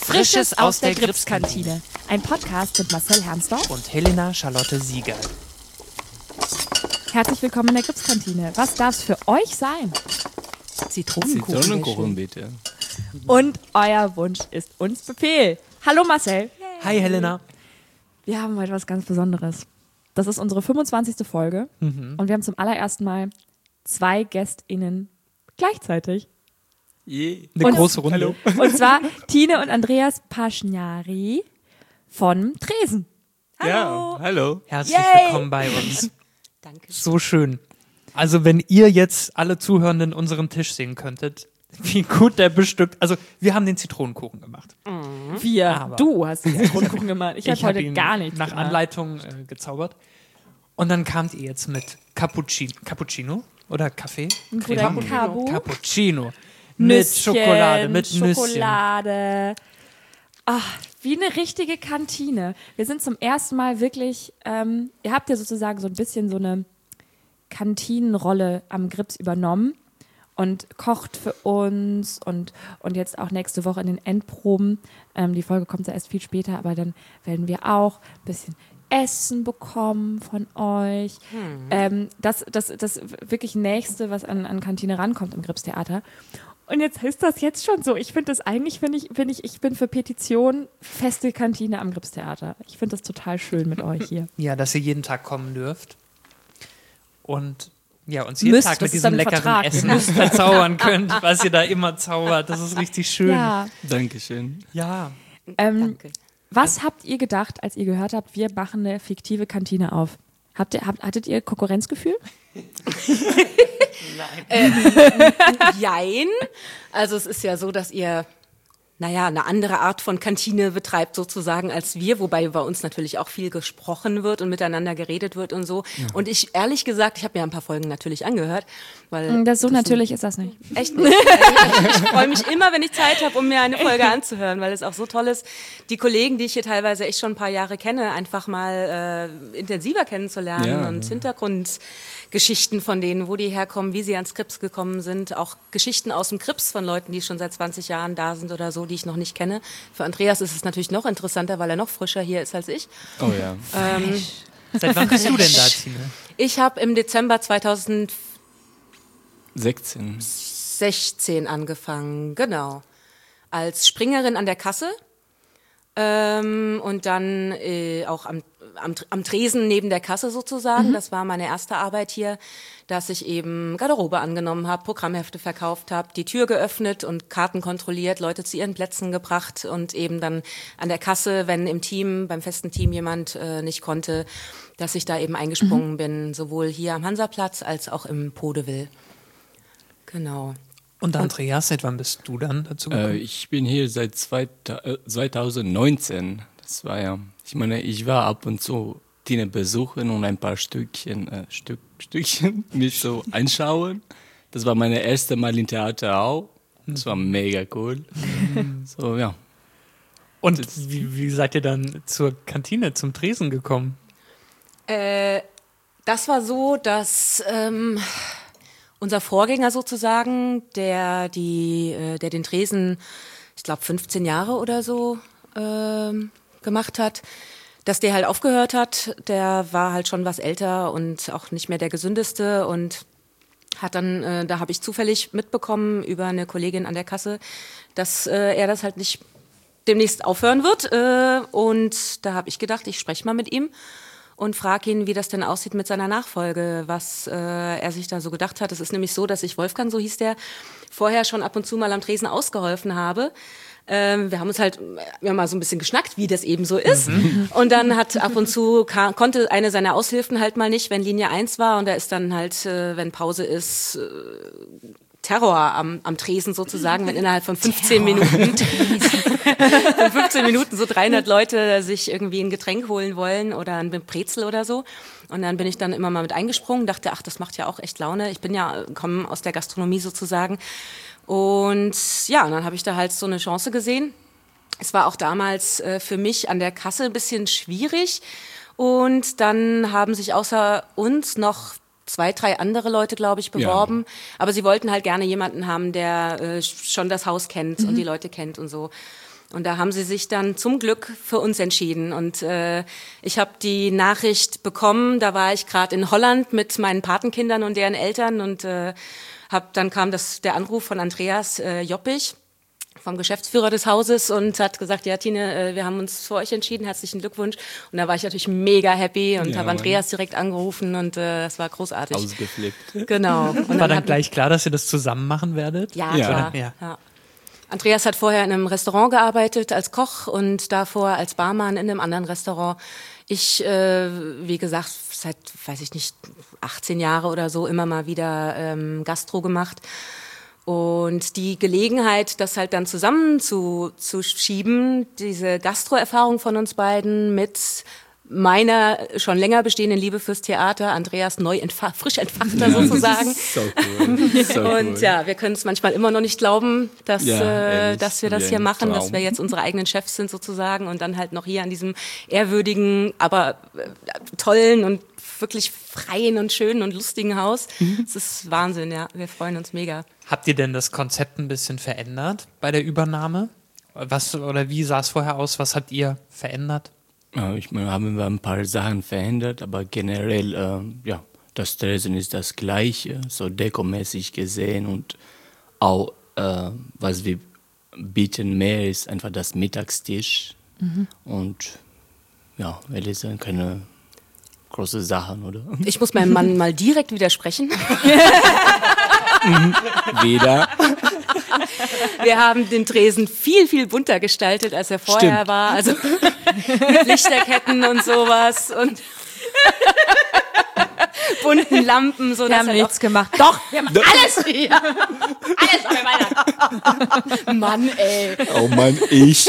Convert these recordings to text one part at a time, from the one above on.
Frisches aus der Gripskantine. Ein Podcast mit Marcel Hermsdorf und Helena Charlotte Siegal. Herzlich willkommen in der Gripskantine. Was darf es für euch sein? Zitronenkuchen bitte. Und euer Wunsch ist uns Befehl. Hallo Marcel. Hi Helena. Wir haben heute was ganz Besonderes. Das ist unsere 25. Folge und wir haben zum allerersten Mal 2 GästInnen gleichzeitig. Yeah. Eine große Runde. Hallo. Und zwar Tine und Andreas Paschnari von Tresen. Ja, hallo. Herzlich Yay. willkommen bei uns. Danke. So schön. Also wenn ihr jetzt alle Zuhörenden unseren Tisch sehen könntet, wie gut der bestückt. Also wir haben den Zitronenkuchen gemacht. Aber Du hast den Zitronenkuchen gemacht. Ich habe hab heute ihn gar nichts nach gemacht. Anleitung gezaubert. Und dann kamt ihr jetzt mit Cappuccino oder Kaffee? Oder Capu. Cappuccino. Mit Schokolade, mit Nüsschen. Schokolade. Ach, wie eine richtige Kantine. Wir sind zum ersten Mal wirklich, ihr habt ja sozusagen so ein bisschen so eine Kantinenrolle am Grips übernommen und kocht für uns und jetzt auch nächste Woche in den Endproben. Die Folge kommt ja erst viel später, aber dann werden wir auch ein bisschen Essen bekommen von euch. Das wirklich Nächste, was an Kantine rankommt im Grips-Theater. Und jetzt ist das jetzt schon so. Ich finde das eigentlich, ich bin für Petition feste Kantine am Grips-Theater. Ich finde das total schön mit euch hier. Ja, dass ihr jeden Tag kommen dürft. Und ja, uns jeden Müsst, Tag das mit ist dann diesem ein leckeren Vertrag, Essen ne? verzaubern könnt, was ihr da immer zaubert. Das ist richtig schön. Ja. Dankeschön. Ja. Danke. Was habt ihr gedacht, als ihr gehört habt, wir machen eine fiktive Kantine auf? Hattet ihr Konkurrenzgefühl? Jein. Also es ist ja so, dass ihr, eine andere Art von Kantine betreibt sozusagen als wir, wobei bei uns natürlich auch viel gesprochen wird und miteinander geredet wird und so. Ja. Und ich, ehrlich gesagt, ich habe mir ein paar Folgen natürlich angehört. Weil Das natürlich ist das nicht. Echt nicht. Ich freue mich immer, wenn ich Zeit habe, um mir eine Folge anzuhören, weil es auch so toll ist, die Kollegen, die ich hier teilweise echt schon ein paar Jahre kenne, einfach mal intensiver kennenzulernen und Hintergrundgeschichten von denen, wo die herkommen, wie sie ans Krips gekommen sind, auch Geschichten aus dem Krips von Leuten, die schon seit 20 Jahren da sind oder so, die ich noch nicht kenne. Für Andreas ist es natürlich noch interessanter, weil er noch frischer hier ist als ich. Oh ja. Seit wann bist du denn da, Tine? Ich habe im Dezember 2016 16. angefangen, genau. Als Springerin an der Kasse und dann auch am Tresen neben der Kasse sozusagen. Das war meine erste Arbeit hier, dass ich eben Garderobe angenommen habe, Programmhefte verkauft habe, die Tür geöffnet und Karten kontrolliert, Leute zu ihren Plätzen gebracht und eben dann an der Kasse, wenn im Team, beim festen Team jemand nicht konnte, dass ich da eben eingesprungen bin, sowohl hier am Hansaplatz als auch im Podeville. Genau. Und Andreas, seit wann bist du dann dazu gekommen? Ich bin hier seit 2019. Das war ja, ich meine, ich war ab und zu Tine besuchen und ein paar Stückchen mich so anschauen. Das war meine erste Mal im Theater auch. Das war mega cool. So, ja. Und wie seid ihr dann zur Kantine, zum Tresen gekommen? Das war so, dass unser Vorgänger sozusagen, der den Tresen, ich glaube 15 Jahre oder so gemacht hat, dass der halt aufgehört hat. Der war halt schon was älter und auch nicht mehr der gesündeste und hat dann, da habe ich zufällig mitbekommen über eine Kollegin an der Kasse, dass er das halt nicht demnächst aufhören wird. Und da habe ich gedacht, ich spreche mal mit ihm und frage ihn, wie das denn aussieht mit seiner Nachfolge, was er sich da so gedacht hat. Es ist nämlich so, dass ich Wolfgang, so hieß der, vorher schon ab und zu mal am Tresen ausgeholfen habe. Wir haben mal so ein bisschen geschnackt, wie das eben so ist. Und dann hat ab und zu, konnte eine seiner Aushilfen halt mal nicht, wenn Linie 1 war. Und da ist dann halt, wenn Pause ist, Terror am Tresen sozusagen, wenn innerhalb von 15 Minuten so 300 Leute sich irgendwie ein Getränk holen wollen oder ein Brezel oder so. Und dann bin ich dann immer mal mit eingesprungen, dachte, ach, das macht ja auch echt Laune. Ich komme aus der Gastronomie sozusagen. Und ja, und dann habe ich da halt so eine Chance gesehen. Es war auch damals für mich an der Kasse ein bisschen schwierig. Und dann haben sich außer uns noch 2, 3 andere Leute, glaube ich, beworben. Ja. Aber sie wollten halt gerne jemanden haben, der schon das Haus kennt und die Leute kennt und so. Und da haben sie sich dann zum Glück für uns entschieden. Und ich habe die Nachricht bekommen, da war ich gerade in Holland mit meinen Patenkindern und deren Eltern und dann kam der Anruf von Andreas Joppich, vom Geschäftsführer des Hauses, und hat gesagt, ja Tine, wir haben uns für euch entschieden, herzlichen Glückwunsch. Und da war ich natürlich mega happy und habe Andreas direkt angerufen und das war großartig. Ausgeflippt. Genau. Und War dann gleich klar, dass ihr das zusammen machen werdet? Ja, klar. Ja. Andreas hat vorher in einem Restaurant gearbeitet als Koch und davor als Barmann in einem anderen Restaurant. Ich, wie gesagt, seit, weiß ich nicht, 18 Jahre oder so immer mal wieder Gastro gemacht. Und die Gelegenheit, das halt dann zusammenzuschieben, diese Gastro-Erfahrung von uns beiden mit meiner schon länger bestehenden Liebe fürs Theater, Andreas frisch entfachter sozusagen. So cool. So und cool. ja, wir können es manchmal immer noch nicht glauben, dass wir das hier machen, Traum. dass wir jetzt unsere eigenen Chefs sind sozusagen und dann halt noch hier an diesem ehrwürdigen, aber tollen und wirklich freien und schönen und lustigen Haus. Es ist Wahnsinn, ja. Wir freuen uns mega. Habt ihr denn das Konzept ein bisschen verändert bei der Übernahme? Wie sah es vorher aus? Was habt ihr verändert? Ja, ich meine, haben wir ein paar Sachen verändert, aber generell, das Tresen ist das Gleiche, so dekomäßig gesehen und auch, was wir bieten mehr ist einfach das Mittagstisch und ja, ehrlich sagen, keine große Sachen, oder? Ich muss meinem Mann mal direkt widersprechen. Wieder. Wir haben den Tresen viel, viel bunter gestaltet, als er vorher war. Also mit Lichterketten und sowas und bunten Lampen. So, Wir haben nichts gemacht. Doch, wir haben alles hier. Alles haben wir weiter. Mann, ey. Oh Mann, ich.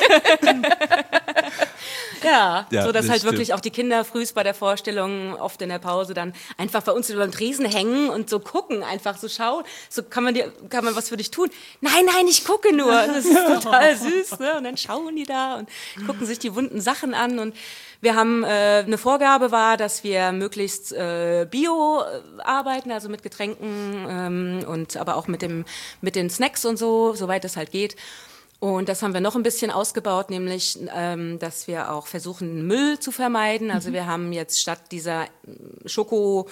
Ja, Ja, so dass das halt stimmt. wirklich auch die Kinder frühs bei der Vorstellung, oft in der Pause, dann einfach bei uns über dem Tresen hängen und so gucken, einfach so schauen. So kann man was für dich tun? Nein, ich gucke nur. Das ist total süß, ne? Und dann schauen die da und gucken sich die bunten Sachen an und wir haben eine Vorgabe war, dass wir möglichst bio arbeiten, also mit Getränken und aber auch mit den Snacks und so, soweit es halt geht. Und das haben wir noch ein bisschen ausgebaut, nämlich, dass wir auch versuchen, Müll zu vermeiden. Also wir haben jetzt statt dieser Schoko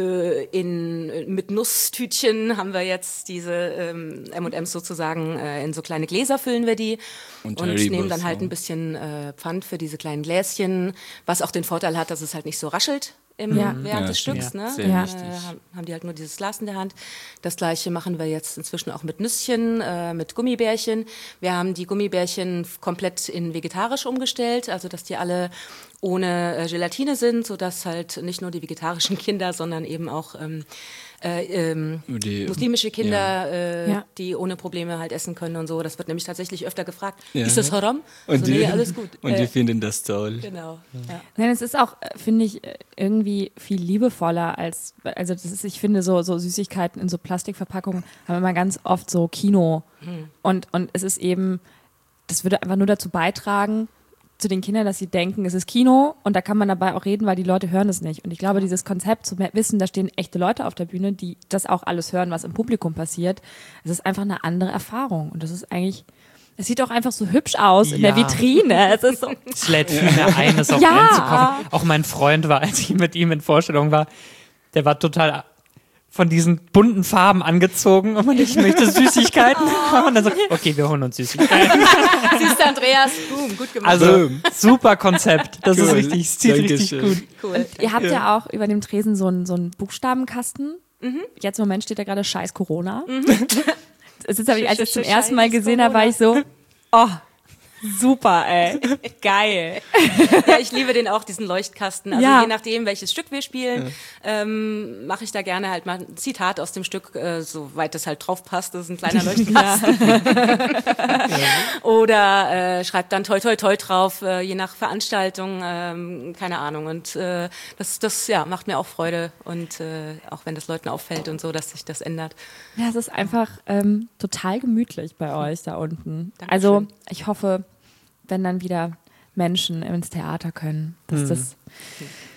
mit Nusstütchen, haben wir jetzt diese M&M's sozusagen in so kleine Gläser füllen wir die und nehmen dann halt ein bisschen Pfand für diese kleinen Gläschen, was auch den Vorteil hat, dass es halt nicht so raschelt während des Stücks. Ne? Sehr wichtig. Haben die halt nur dieses Glas in der Hand. Das Gleiche machen wir jetzt inzwischen auch mit Nüsschen, mit Gummibärchen. Wir haben die Gummibärchen komplett in vegetarisch umgestellt, also dass die alle ohne Gelatine sind, sodass halt nicht nur die vegetarischen Kinder, sondern eben auch muslimische Kinder, die ohne Probleme halt essen können und so. Das wird nämlich tatsächlich öfter gefragt. Ja. Ist das haram? Und nee, alles gut. Und die finden das toll. Genau. Ja. Nein, es ist auch, finde ich, irgendwie viel liebevoller ich finde so Süßigkeiten in so Plastikverpackungen haben immer ganz oft so Kino. Und es ist eben, das würde einfach nur dazu beitragen, zu den Kindern, dass sie denken, es ist Kino und da kann man dabei auch reden, weil die Leute hören es nicht. Und ich glaube, dieses Konzept zu wissen, da stehen echte Leute auf der Bühne, die das auch alles hören, was im Publikum passiert, es ist einfach eine andere Erfahrung. Und das ist eigentlich, es sieht auch einfach so hübsch aus in der Vitrine. Es ist so. Es lädt viel mehr ein, es auch einzukaufen. Auch mein Freund war, als ich mit ihm in Vorstellung war, der war total von diesen bunten Farben angezogen und ich möchte Süßigkeiten. Und dann so, okay, wir holen uns Süßigkeiten. Siehst du, Andreas? Boom, gut gemacht. Also, super Konzept. Das ist Cool. richtig, es zieht richtig Dankeschön. gut. Cool. Ihr habt ja auch über dem Tresen so einen Buchstabenkasten. Jetzt im Moment steht da gerade Scheiß Corona. Als ich es zum ersten Mal gesehen habe, war ich so, oh, super, ey. Geil. Ja, ich liebe den auch, diesen Leuchtkasten. Also Ja. je nachdem, welches Stück wir spielen, mache ich da gerne halt mal ein Zitat aus dem Stück, soweit das halt drauf passt. Das ist ein kleiner Leuchtkasten. Oder schreibt dann toi toi toi drauf, je nach Veranstaltung, keine Ahnung. Und das macht mir auch Freude. Und auch wenn das Leuten auffällt und so, dass sich das ändert. Ja, es ist einfach total gemütlich bei euch da unten. Dankeschön. Also ich hoffe, wenn dann wieder Menschen ins Theater können, dass das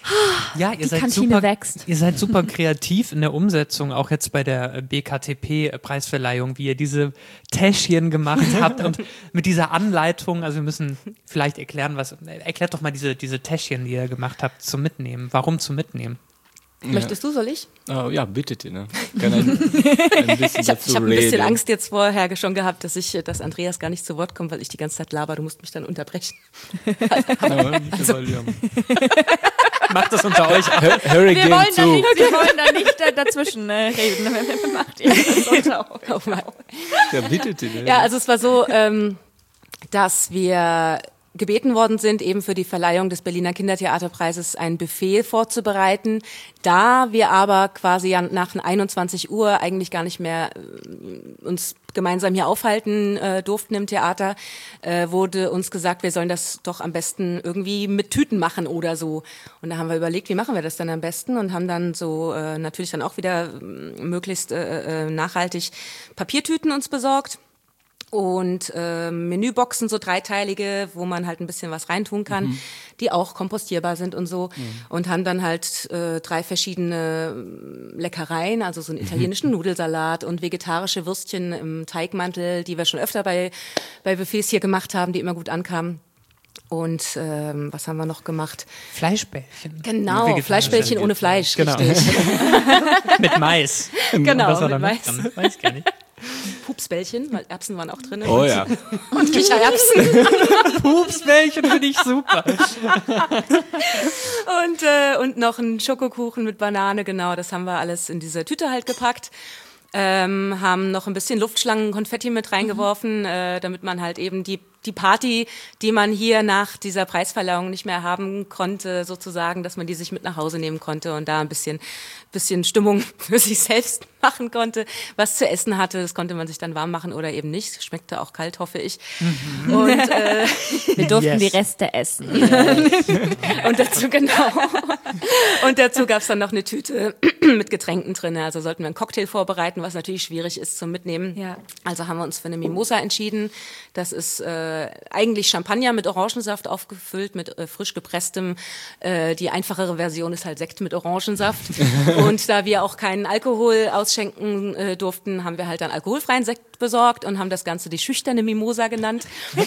Ja, Die Kantine wächst. Ihr seid super kreativ in der Umsetzung, auch jetzt bei der BKTP-Preisverleihung, wie ihr diese Täschchen gemacht habt und mit dieser Anleitung, also wir müssen vielleicht erklären, erklärt doch mal diese Täschchen, die ihr gemacht habt, zum Mitnehmen. Warum zum Mitnehmen? Möchtest du, soll ich? Ja, bitte, Tina. Kann ein bisschen Ich habe dazu ein bisschen reden. Angst jetzt vorher schon gehabt, dass Andreas gar nicht zu Wort kommt, weil ich die ganze Zeit laber. Du musst mich dann unterbrechen. Ja, bitte, weil, ja. Macht das unter euch auch. Wir wollen da nicht dazwischen reden. Macht ihr das unter euch. Oh Mann. Ja, bitte, Tina. Ja, also es war so, dass wir gebeten worden sind, eben für die Verleihung des Berliner Kindertheaterpreises ein Buffet vorzubereiten. Da wir aber quasi ja nach 21 Uhr eigentlich gar nicht mehr uns gemeinsam hier aufhalten durften im Theater, wurde uns gesagt, wir sollen das doch am besten irgendwie mit Tüten machen oder so. Und da haben wir überlegt, wie machen wir das dann am besten und haben dann so natürlich dann auch wieder möglichst nachhaltig Papiertüten uns besorgt. Und Menüboxen, so dreiteilige, wo man halt ein bisschen was reintun kann, die auch kompostierbar sind und so. Und haben dann halt 3 verschiedene Leckereien, also so einen italienischen Nudelsalat und vegetarische Würstchen im Teigmantel, die wir schon öfter bei Buffets hier gemacht haben, die immer gut ankamen. Und was haben wir noch gemacht? Fleischbällchen. Genau, Fleischbällchen ohne Fleisch, genau. richtig. Mit Mais. Genau, Was war mit da Mais. dran? Weiß ich gar nicht. Pupsbällchen, weil Erbsen waren auch drin. Oh ja. Und Kichererbsen. Pupsbällchen finde ich super. Und noch einen Schokokuchen mit Banane, genau, das haben wir alles in diese Tüte halt gepackt. Haben noch ein bisschen Luftschlangen, Konfetti mit reingeworfen, damit man halt eben die Party, die man hier nach dieser Preisverleihung nicht mehr haben konnte, sozusagen, dass man die sich mit nach Hause nehmen konnte und da ein bisschen Stimmung für sich selbst machen konnte, was zu essen hatte. Das konnte man sich dann warm machen oder eben nicht. Schmeckte auch kalt, hoffe ich. Und Wir durften die Reste essen. und dazu, genau. Und dazu gab's dann noch eine Tüte mit Getränken drin. Also sollten wir einen Cocktail vorbereiten, was natürlich schwierig ist zum Mitnehmen. Ja. Also haben wir uns für eine Mimosa entschieden. Das ist eigentlich Champagner mit Orangensaft aufgefüllt, mit frisch gepresstem. Die einfachere Version ist halt Sekt mit Orangensaft. Und da wir auch keinen Alkohol ausschenken durften, haben wir halt einen alkoholfreien Sekt besorgt und haben das Ganze die schüchterne Mimosa genannt.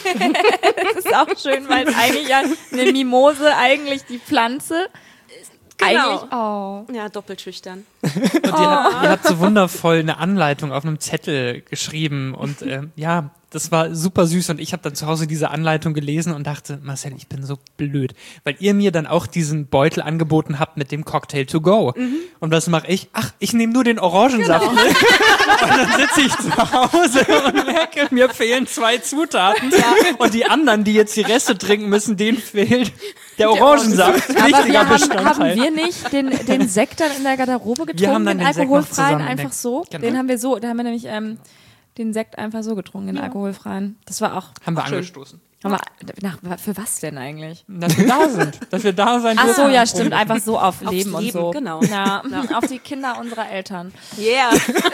Das ist auch schön, weil es eigentlich ja eine Mimose, eigentlich die Pflanze. Genau. Eigentlich, oh. Ja, doppelt schüchtern. Und ihr habt so wundervoll eine Anleitung auf einem Zettel geschrieben und ja, das war super süß und ich habe dann zu Hause diese Anleitung gelesen und dachte, Marcel, ich bin so blöd, weil ihr mir dann auch diesen Beutel angeboten habt mit dem Cocktail to go. Und was mache ich? Ach, ich nehme nur den Orangensaft mit. Und dann sitze ich zu Hause und merke, mir fehlen 2 Zutaten. Und die anderen, die jetzt die Reste trinken müssen, denen fehlt der Orangensaft. Aber Wichtiger haben Bestandteil. wir nicht den Sekt dann in der Garderobe getrunken, Wir haben dann den den Sekt noch alkoholfreien, zusammen einfach so? Genau. Den haben wir so, da haben wir nämlich den Sekt einfach so getrunken, den alkoholfreien. Das war auch Haben wir schön. angestoßen. Aber für was denn eigentlich? Dass wir da sind. Dass wir da sein Ach so, dürfen. ja, stimmt. Einfach so auf Aufs Leben und Leben, so. genau. Ja, auf die Kinder unserer Eltern. Yeah.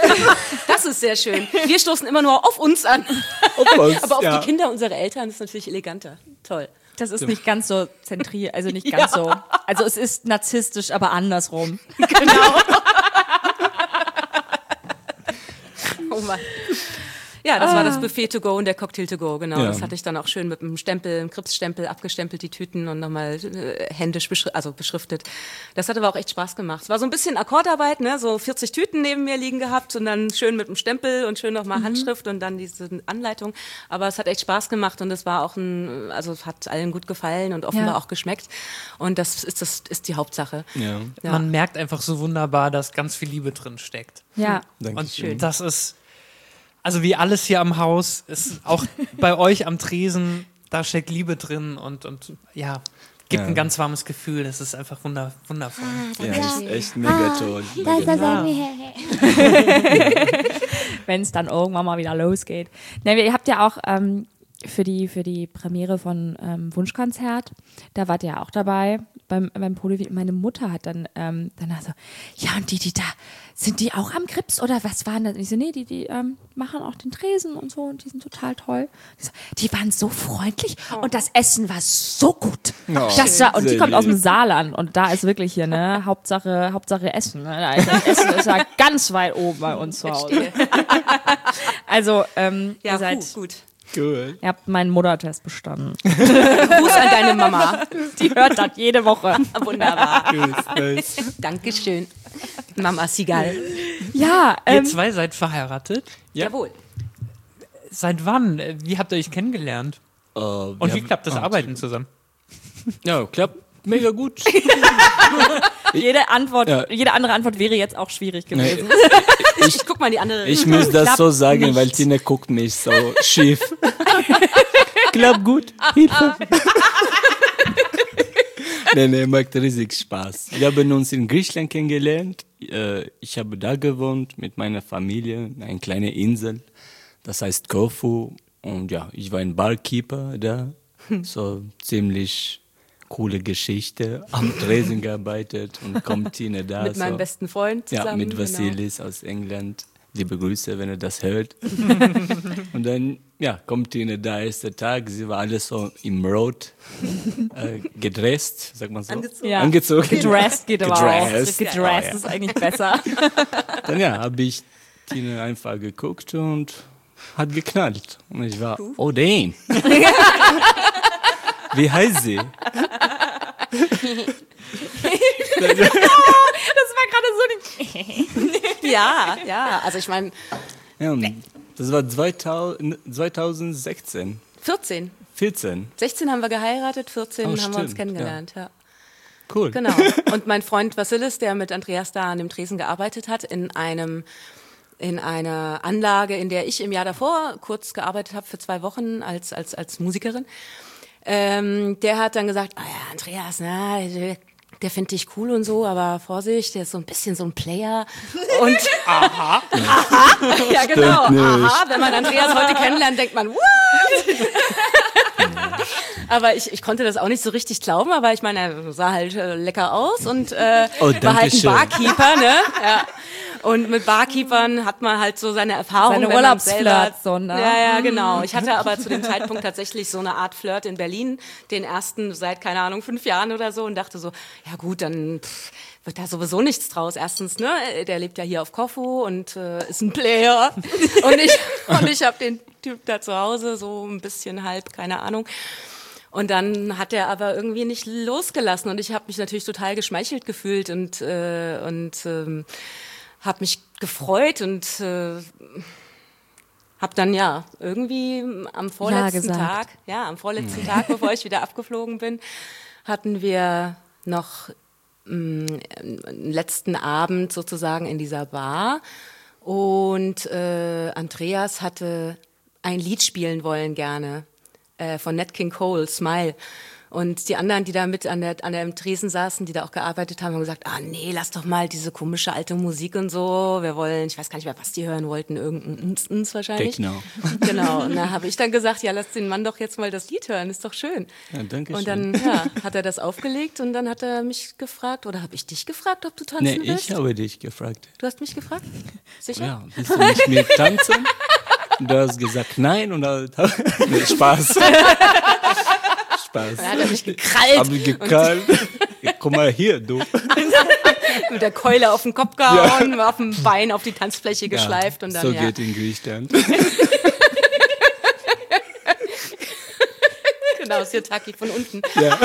Das ist sehr schön. Wir stoßen immer nur auf uns an. Aber auf die Kinder unserer Eltern ist natürlich eleganter. Toll. Das ist nicht ganz so zentriert, also nicht ganz so. Also es ist narzisstisch, aber andersrum. Oh Mann. Ja, das war das Buffet to go und der Cocktail to go, genau. Ja. Das hatte ich dann auch schön mit einem Stempel, einem Krebsstempel abgestempelt, die Tüten und nochmal händisch beschriftet. Das hat aber auch echt Spaß gemacht. Es war so ein bisschen Akkordarbeit, ne? So 40 Tüten neben mir liegen gehabt und dann schön mit einem Stempel und schön nochmal Handschrift und dann diese Anleitung. Aber es hat echt Spaß gemacht und es war auch also es hat allen gut gefallen und offenbar auch geschmeckt. Und das ist die Hauptsache. Ja. Ja. Man merkt einfach so wunderbar, dass ganz viel Liebe drin steckt. Ja. Dankeschön. Und das ist, also wie alles hier am Haus, ist auch bei euch am Tresen, da steckt Liebe drin und ja, gibt ein ganz warmes Gefühl. Das ist einfach wundervoll. Ja, das ist echt mega toll. Wenn es dann irgendwann mal wieder losgeht. Ne, ihr habt ja auch für die Premiere von Wunschkonzert, da wart ihr ja auch dabei. beim Polevi. Meine Mutter hat dann danach so, ja, und die da, sind die auch am Grips oder was waren das? Und ich so, nee, die machen auch den Tresen und so und die sind total toll. Die waren so freundlich und das Essen war so gut. Und die kommt aus dem Saarland und da ist wirklich hier, ne, Hauptsache Essen. Ne? Das Essen ist ja ganz weit oben bei uns zu Hause. Also, ihr seid Cool. Ihr habt meinen Muttertest bestanden. Gruß an deine Mama. Die hört das jede Woche. Wunderbar. Dankeschön. Mama Sigal. Ja, Ihr zwei seid verheiratet? Jawohl. Seit wann? Wie habt ihr euch kennengelernt? Und wie klappt das Arbeiten zusammen? Ja, klappt mega gut. jede andere Antwort wäre jetzt auch schwierig gewesen. Ich guck mal die andere. Ich muss das so sagen, nicht. weil Tine guckt mich so schief. Klappt gut. Hilfe. Nee, macht riesig Spaß. Wir haben uns in Griechenland kennengelernt. Ich habe da gewohnt mit meiner Familie, eine kleine Insel. Das heißt Korfu. Und ja, ich war ein Barkeeper da. So ziemlich coole Geschichte. Am Tresen gearbeitet und kommt Tine da. Mit meinem besten Freund zusammen. Ja, mit Vasilis aus England. Liebe Grüße, wenn er das hört. Und dann, ja, kommt Tine da, erster Tag. Sie war alles so im Rot gedresst, sagt man so. Angezogen. Ja. Angezogen. Gedressed geht aber auch. Gedressed. Gedressed ist eigentlich besser. Dann ja, habe ich Tine einfach geguckt und hat geknallt. Und ich war, oh damn. Wie heißt sie? Das war gerade so die. Ja. Also ich meine, Ja, und das war 2016. 14. 14. 16 haben wir geheiratet, 14 Oh, haben wir uns stimmt, kennengelernt. Ja. Cool. Genau. Und mein Freund Vasilis, der mit Andreas da an dem Tresen gearbeitet hat, in einer Anlage, in der ich im Jahr davor kurz gearbeitet habe für 2 Wochen als Musikerin. Der hat dann gesagt, ja, Andreas, der findet dich cool und so, aber Vorsicht, der ist so ein bisschen so ein Player. Und aha, ja genau, aha. Wenn man Andreas heute kennenlernt, denkt man, what? Aber ich konnte das auch nicht so richtig glauben, aber ich meine, er sah halt lecker aus und war halt ein Barkeeper, ne? Ja. Und mit Barkeepern hat man halt so seine Erfahrungen. Seine Urlaubsflirts, so, ne? Ja, genau. Ich hatte aber zu dem Zeitpunkt tatsächlich so eine Art Flirt in Berlin, den ersten seit, keine Ahnung, 5 Jahren oder so und dachte so, ja gut, dann wird da sowieso nichts draus. Erstens, ne, der lebt ja hier auf Korfu und ist ein Player. und ich habe den Typ da zu Hause, so ein bisschen halb, keine Ahnung. Und dann hat er aber irgendwie nicht losgelassen und ich habe mich natürlich total geschmeichelt gefühlt und habe mich gefreut und habe dann ja irgendwie am vorletzten Tag, bevor ich wieder abgeflogen bin, hatten wir noch einen letzten Abend sozusagen in dieser Bar und Andreas hatte ein Lied spielen wollen gerne von Nat King Cole, Smile. Und die anderen, die da mit an der Tresen saßen, die da auch gearbeitet haben, haben gesagt, nee, lass doch mal diese komische alte Musik und so. Wir wollen, ich weiß gar nicht mehr, was die hören wollten, irgendein uns wahrscheinlich. Techno. Genau. Und da habe ich dann gesagt, ja, lass den Mann doch jetzt mal das Lied hören, ist doch schön. Ja, danke schön. Und dann hat er das aufgelegt und dann hat er mich gefragt, oder habe ich dich gefragt, ob du tanzen willst? Nee, ich habe dich gefragt. Du hast mich gefragt? Sicher? Ja, willst du nicht mit tanzen? Und du hast gesagt nein und dann nee, Spaß. Spaß. Dann hat er mich gekrallt. Hab ich gekrallt. Komm mal hier, du. Mit der Keule auf den Kopf gehauen, auf dem Bein auf die Tanzfläche geschleift und dann so geht in Griechenland. Genau, Sirtaki von unten. Ja.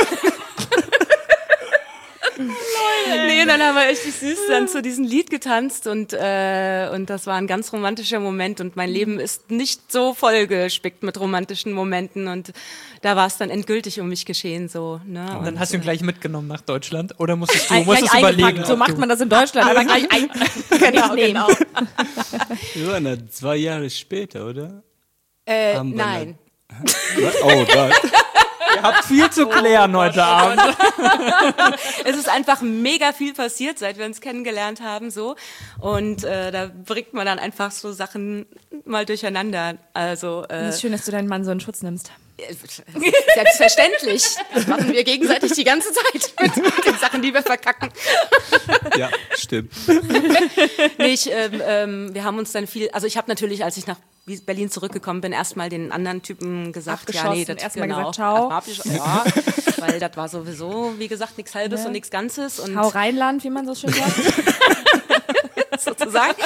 Nee, dann haben wir richtig süß dann zu diesem Lied getanzt und das war ein ganz romantischer Moment und mein Leben ist nicht so vollgespickt mit romantischen Momenten und da war es dann endgültig um mich geschehen so. Ne? Und dann hast du ihn gleich mitgenommen nach Deutschland oder musstest Gleich überlegen? eingepackt. So macht man das in Deutschland, aber gleich Genau. Wir waren da 2 Jahre später, oder? Nein. Oh Gott. Ihr habt viel zu klären heute Abend. Es ist einfach mega viel passiert, seit wir uns kennengelernt haben, so. Und da bringt man dann einfach so Sachen mal durcheinander. Also, Es ist schön, dass du deinen Mann so in Schutz nimmst. selbstverständlich. Das machen wir gegenseitig die ganze Zeit mit den Sachen, die wir verkacken. Ja, stimmt. Nee, wir haben uns dann viel, also ich habe natürlich, als ich nach Berlin zurückgekommen bin, erstmal den anderen Typen gesagt, ja, nee, das erstmal genau. gesagt, ciao. Ja, weil das war sowieso, wie gesagt, nichts Halbes und nichts Ganzes. Und Hau Rheinland, wie man so schön sagt. sozusagen.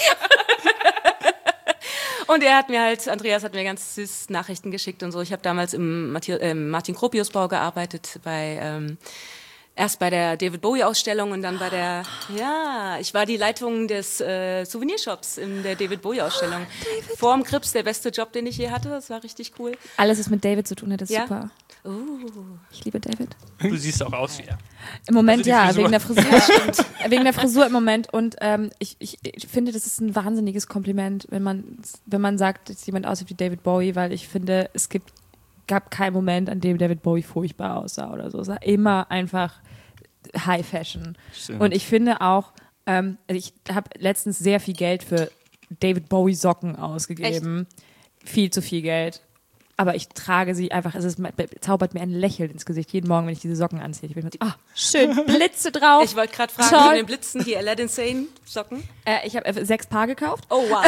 Und Andreas hat mir ganz süß Nachrichten geschickt und so. Ich habe damals im Martin Gropius Bau gearbeitet, erst bei der David Bowie Ausstellung und dann bei ich war die Leitung des Souvenirshops in der David Bowie Ausstellung. Vorm Krips, der beste Job, den ich je hatte. Das war richtig cool. Alles, was mit David zu tun hat, ist Ja. super. Ich liebe David. Du siehst auch aus wie er. Im Moment Also die Frisur. wegen der Frisur. Wegen der Frisur im Moment. Und ich finde, das ist ein wahnsinniges Kompliment, wenn man sagt, dass jemand aussieht wie David Bowie, weil ich finde, gab keinen Moment, an dem David Bowie furchtbar aussah oder so. Es war immer einfach High Fashion. Stimmt. Und ich finde auch, ich habe letztens sehr viel Geld für David Bowie Socken ausgegeben. Viel zu viel Geld. Aber ich trage sie einfach, zaubert mir ein Lächeln ins Gesicht jeden Morgen, wenn ich diese Socken anziehe. Ich bin so, schön, Blitze drauf. Ich wollte gerade fragen, Toll. von den Blitzen, die Aladdin Sane Socken. Ich habe 6 Paar gekauft. Oh, wow.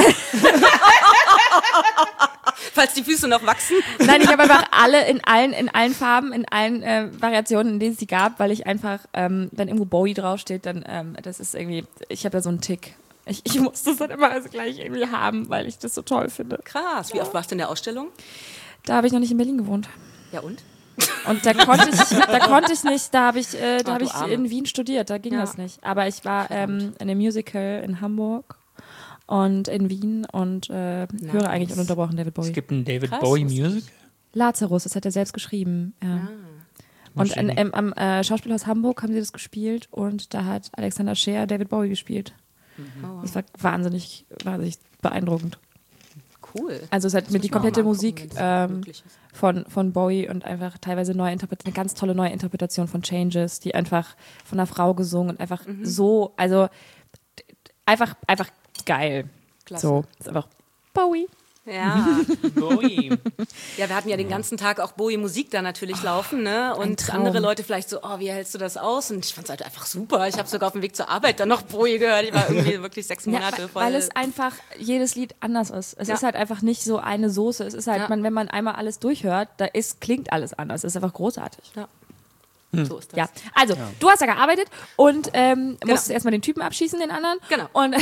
Falls die Füße noch wachsen. Nein, ich habe einfach alle in allen Farben, in allen Variationen, in denen es die gab, weil ich einfach, wenn irgendwo Bowie draufsteht, dann, das ist irgendwie, ich habe ja so einen Tick. Ich muss das dann immer also gleich irgendwie haben, weil ich das so toll finde. Krass. Wie oft warst du in der Ausstellung? Da habe ich noch nicht in Berlin gewohnt. Ja, und? Und da konnte ich nicht, da habe ich du Arme. in Wien studiert, da ging Ja. das nicht. Aber ich war in einem Musical in Hamburg und in Wien und höre eigentlich ununterbrochen David Bowie. Es gibt ein David Krass, Bowie wusste Music. Lazarus, das hat er selbst geschrieben. Ja. Und am Schauspielhaus Hamburg haben sie das gespielt und da hat Alexander Scheer David Bowie gespielt. Das war wahnsinnig, wahnsinnig beeindruckend. Cool. Also es hat mit die komplette Musik möglich ist. von Bowie und einfach teilweise eine ganz tolle neue Interpretation von Changes, die einfach von einer Frau gesungen und einfach so, also einfach geil. Klasse. So, ist einfach Bowie. Ja. Bowie. Ja, wir hatten ja den ganzen Tag auch Bowie-Musik da natürlich laufen, ne? Und Traum. andere Leute vielleicht so, wie hältst du das aus? Und ich fand es halt einfach super. Ich habe sogar auf dem Weg zur Arbeit dann noch Bowie gehört. Ich war irgendwie wirklich 6 Monate Ja, voll. weil es einfach jedes Lied anders ist. Es Ja. ist halt einfach nicht so eine Soße. Es ist halt, Ja. wenn man einmal alles durchhört, klingt alles anders. Es ist einfach großartig. Ja. So ist das. Ja, also du hast da gearbeitet und musstest erstmal den Typen abschießen, den anderen. Genau. Und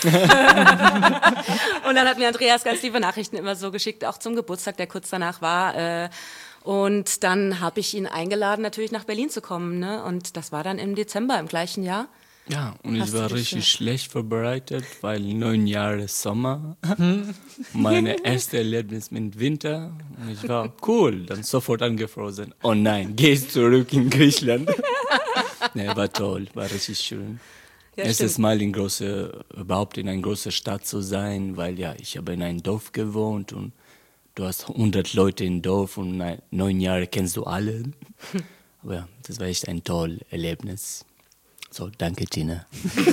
Und dann hat mir Andreas ganz liebe Nachrichten immer so geschickt, auch zum Geburtstag, der kurz danach war. Und dann habe ich ihn eingeladen, natürlich nach Berlin zu kommen. Ne? Und das war dann im Dezember im gleichen Jahr. Ja, und Hast ich du war dich richtig schlecht vorbereitet, weil 9 Jahre Sommer, meine erste Erlebnis mit Winter. Und ich war cool, dann sofort angefroren. Oh nein, gehst zurück in Griechenland. Ne, war toll, war richtig schön. Ja, Erstes stimmt. Mal überhaupt in einer großen Stadt zu sein, weil ja, ich habe in einem Dorf gewohnt und du hast 100 Leute im Dorf und 9 Jahre kennst du alle. Aber ja, das war echt ein tolles Erlebnis. So, danke, Tina.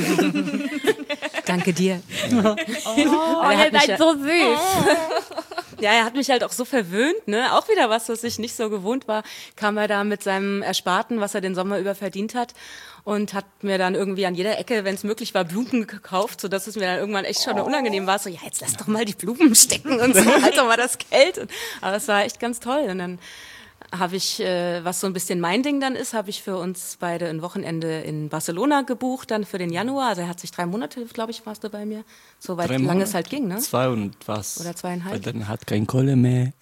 Danke dir. oh, Er hat ihr mich seid so süß. Ja, er hat mich halt auch so verwöhnt, ne? Auch wieder was ich nicht so gewohnt war, kam er da mit seinem Ersparten, was er den Sommer über verdient hat und hat mir dann irgendwie an jeder Ecke, wenn es möglich war, Blumen gekauft, sodass es mir dann irgendwann echt schon unangenehm war. So, ja, jetzt lass doch mal die Blumen stecken und so, halt doch mal das Geld. Aber es war echt ganz toll. Und dann habe ich, was so ein bisschen mein Ding dann ist, habe ich für uns beide ein Wochenende in Barcelona gebucht, dann für den Januar. Also er hat sich 3 Monate, glaube ich, warst du bei mir. So weit, 3 lange Monate? es halt ging, ne? 2 und was? Oder 2,5. Weil dann hat kein Kohle mehr.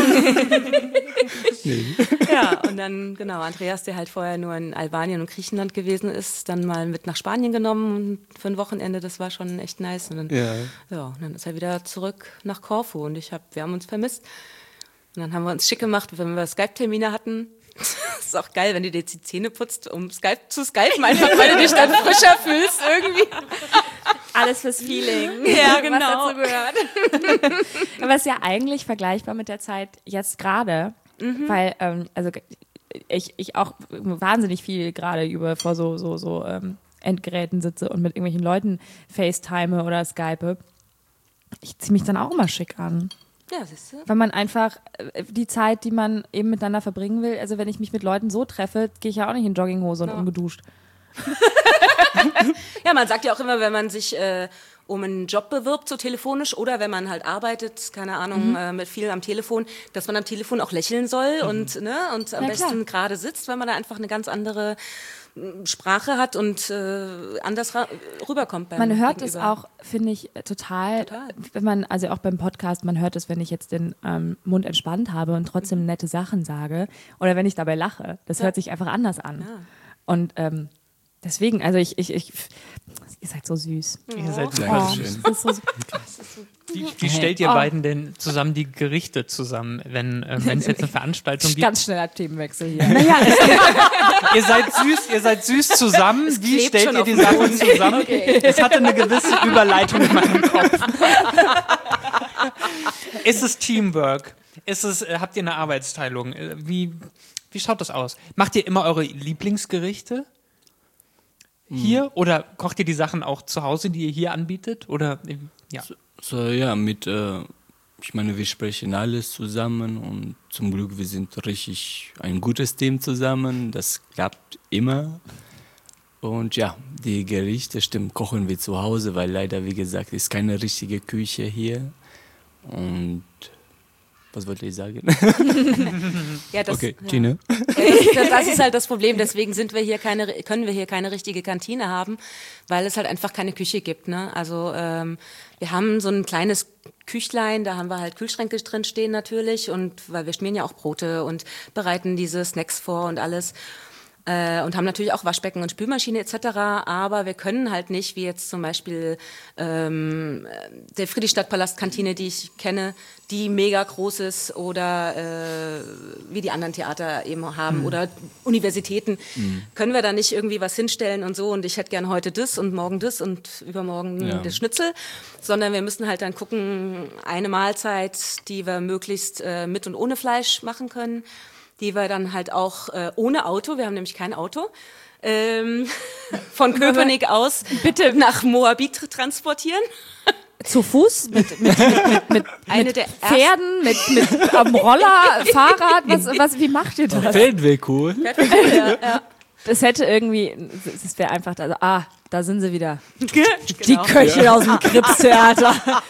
Ja, und dann, genau, Andreas, der halt vorher nur in Albanien und Griechenland gewesen ist, dann mal mit nach Spanien genommen für ein Wochenende, das war schon echt nice. Und dann, und dann ist er wieder zurück nach Korfu und wir haben uns vermisst. Und dann haben wir uns schick gemacht, wenn wir Skype-Termine hatten. Das ist auch geil, wenn du dir die Zähne putzt, um Skype zu skypen, einfach weil du dich dann frischer fühlst irgendwie. Alles fürs Feeling. Ja, genau. Was dazu gehört. Aber es ist ja eigentlich vergleichbar mit der Zeit jetzt gerade, weil, also ich auch wahnsinnig viel gerade vor so Endgeräten sitze und mit irgendwelchen Leuten FaceTime oder Skype. Ich ziehe mich dann auch immer schick an. Ja, siehst du. Weil man einfach die Zeit, die man eben miteinander verbringen will, also wenn ich mich mit Leuten so treffe, gehe ich ja auch nicht in Jogginghose und ungeduscht. Ja, man sagt ja auch immer, wenn man sich um einen Job bewirbt, so telefonisch, oder wenn man halt arbeitet, keine Ahnung, mit viel am Telefon, dass man am Telefon auch lächeln soll und am besten gerade sitzt, weil man da einfach eine ganz andere Sprache hat und anders rüberkommt beim Man hört Gegenüber. es auch, finde ich, total, wenn man, also auch beim Podcast, man hört es, wenn ich jetzt den Mund entspannt habe und trotzdem nette Sachen sage oder wenn ich dabei lache. Das hört sich einfach anders an. Ja. Und deswegen, also ihr seid so süß. Ihr seid super Dankeschön. süß. Das ist so, Wie stellt ihr beiden denn zusammen die Gerichte zusammen, wenn es jetzt eine Veranstaltung gibt? ganz schneller Themenwechsel hier. Ihr seid süß zusammen. Wie klebt stellt schon ihr auf die dem Sachen Boden. zusammen? Es hatte eine gewisse Überleitung in meinem Kopf. Ist es Teamwork? Habt ihr eine Arbeitsteilung? Wie schaut das aus? Macht ihr immer eure Lieblingsgerichte hier oder kocht ihr die Sachen auch zu Hause, die ihr hier anbietet? Oder ja. So, ja, ich meine, wir sprechen alles zusammen und zum Glück, wir sind richtig ein gutes Team zusammen. Das klappt immer. Und ja, die Gerichte, stimmt, kochen wir zu Hause, weil leider, wie gesagt, ist keine richtige Küche hier. Und was wollte ich sagen? Ja, Okay, Tine. Das ist halt das Problem. Deswegen können wir hier keine richtige Kantine haben, weil es halt einfach keine Küche gibt. Ne? Also wir haben so ein kleines Küchlein, da haben wir halt Kühlschränke drin stehen natürlich und weil wir schmieren ja auch Brote und bereiten diese Snacks vor und alles. Und haben natürlich auch Waschbecken und Spülmaschine etc., aber wir können halt nicht, wie jetzt zum Beispiel der Friedrichstadtpalast-Kantine, die ich kenne, die mega groß ist oder wie die anderen Theater eben haben oder Universitäten, können wir da nicht irgendwie was hinstellen und so und ich hätte gern heute das und morgen das und übermorgen das Schnitzel, sondern wir müssen halt dann gucken, eine Mahlzeit, die wir möglichst mit und ohne Fleisch machen können, die wir dann halt auch ohne Auto, wir haben nämlich kein Auto, von Köpenick aus bitte nach Moabit transportieren. zu Fuß, mit Eine der Pferden, mit am Roller, Fahrrad, wie macht ihr das? Feldweg cool. Das hätte irgendwie, das wäre einfach, da sind sie wieder. Die Genau. Köche aus dem Krippstheater.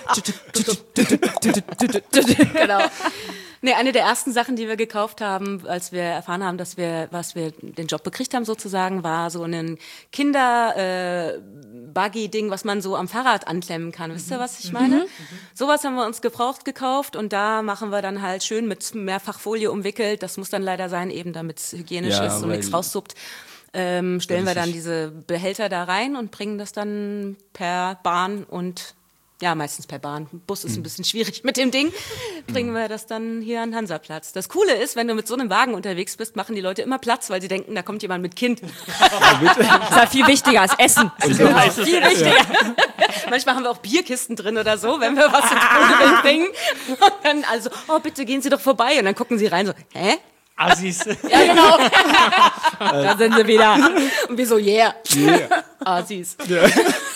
Genau. Nee, eine der ersten Sachen, die wir gekauft haben, als wir erfahren haben, was wir den Job gekriegt haben sozusagen, war so ein Kinder-Buggy-Ding, was man so am Fahrrad anklemmen kann. Wisst ihr, was ich meine? Sowas haben wir uns gebraucht gekauft und da machen wir dann halt schön mit Mehrfachfolie umwickelt. Das muss dann leider sein, eben damit es hygienisch ist und nichts raussuppt. Stellen wir dann diese Behälter da rein und bringen das dann per Bahn und ja, meistens per Bahn. Bus ist ein bisschen schwierig mit dem Ding. Bringen wir das dann hier an den Hansaplatz. Das Coole ist, wenn du mit so einem Wagen unterwegs bist, machen die Leute immer Platz, weil sie denken, da kommt jemand mit Kind. Das ist ja viel wichtiger als Essen. Genau, viel wichtiger. Manchmal haben wir auch Bierkisten drin oder so, wenn wir was ins Bruder bringen. Und dann also, oh, bitte gehen Sie doch vorbei. Und dann gucken sie rein so, hä? Assis. Ja, genau. Da sind sie wieder. Und wir so, yeah. Assis. Ja.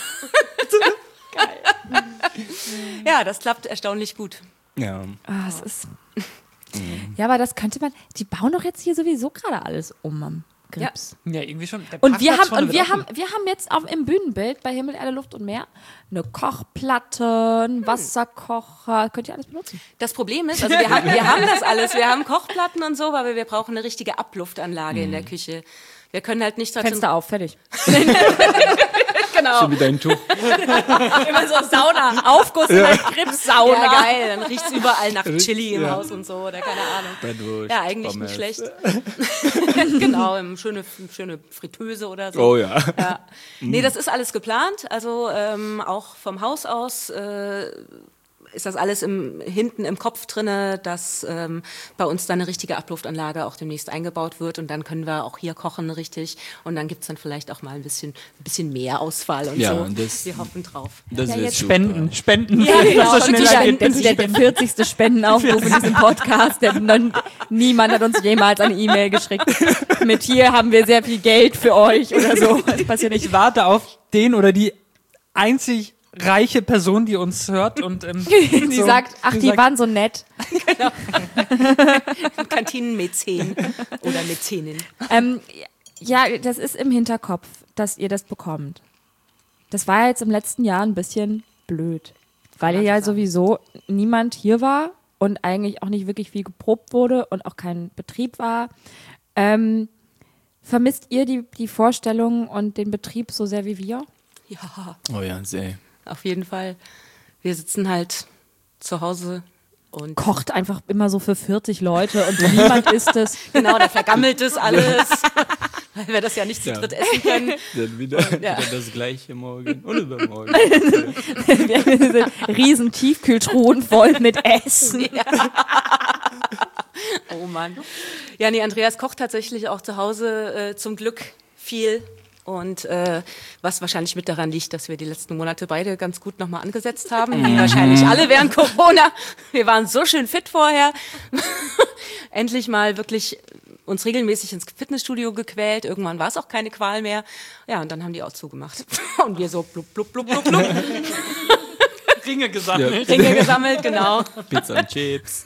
Ja, das klappt erstaunlich gut. Ja. Es ist. Ja, aber das könnte man. Die bauen doch jetzt hier sowieso gerade alles am Grips. Ja, irgendwie schon. Der Und wir Parkplatz haben, vorne wird auch wir haben jetzt im Bühnenbild bei Himmel, Erde, Luft und Meer eine Kochplatte, einen Wasserkocher. Könnt ihr alles benutzen? Das Problem ist, also wir haben das alles. Wir haben Kochplatten und so, aber wir brauchen eine richtige Abluftanlage in der Küche. Wir können halt nicht Fenster auf, fertig. Genau. So wie dein Tuch. Immer so Sauna, Aufguss in der Grips-Sauna. Ja, geil. Dann riecht es überall nach Chili im Haus und so oder keine Ahnung. Bratwurst, Ja, eigentlich Pommes. nicht schlecht. Genau, schöne Fritteuse oder so. Oh ja. Ja. Nee, das ist alles geplant. Also auch vom Haus aus ist das alles hinten im Kopf drinne, dass bei uns dann eine richtige Abluftanlage auch demnächst eingebaut wird und dann können wir auch hier kochen richtig und dann gibt's dann vielleicht auch mal ein bisschen mehr Auswahl und Ja, so. das- Wir hoffen drauf. Das Ja, wird jetzt super. Spenden. Ja, genau. Dass das schneller geht. Der 40. Spendenaufruf in diesem Podcast. Niemand hat uns jemals eine E-Mail geschickt. Mit hier haben wir sehr viel Geld für euch oder so. Das passiert nicht. Ich warte auf den oder die einzig reiche Person, die uns hört und die so, sagt, ach, die waren so nett. Genau. Kantinenmäzen oder Mäzenin. Ja, das ist im Hinterkopf, dass ihr das bekommt. Das war ja jetzt im letzten Jahr ein bisschen blöd, weil ja sowieso niemand hier war und eigentlich auch nicht wirklich viel geprobt wurde und auch kein Betrieb war. Vermisst ihr die Vorstellung und den Betrieb so sehr wie wir? Ja, Oh ja, sehr. auf jeden Fall. Wir sitzen halt zu Hause und Kocht einfach immer so für 40 Leute und niemand isst es. genau, da vergammelt es alles, weil wir das ja nicht zu dritt essen können. Dann wieder das gleiche morgen und übermorgen. Riesen Tiefkühltruhen voll mit Essen. Oh Mann. Ja, nee, Andreas kocht tatsächlich auch zu Hause zum Glück viel. Und was wahrscheinlich mit daran liegt, dass wir die letzten Monate beide ganz gut nochmal angesetzt haben. Wie wahrscheinlich alle während Corona. Wir waren so schön fit vorher. Endlich mal wirklich uns regelmäßig ins Fitnessstudio gequält. Irgendwann war es auch keine Qual mehr. Ja, und dann haben die auch zugemacht. Und wir so blub, blub, blub, blub, blub. Ringe gesammelt. Ringe gesammelt, genau. Pizza und Chips.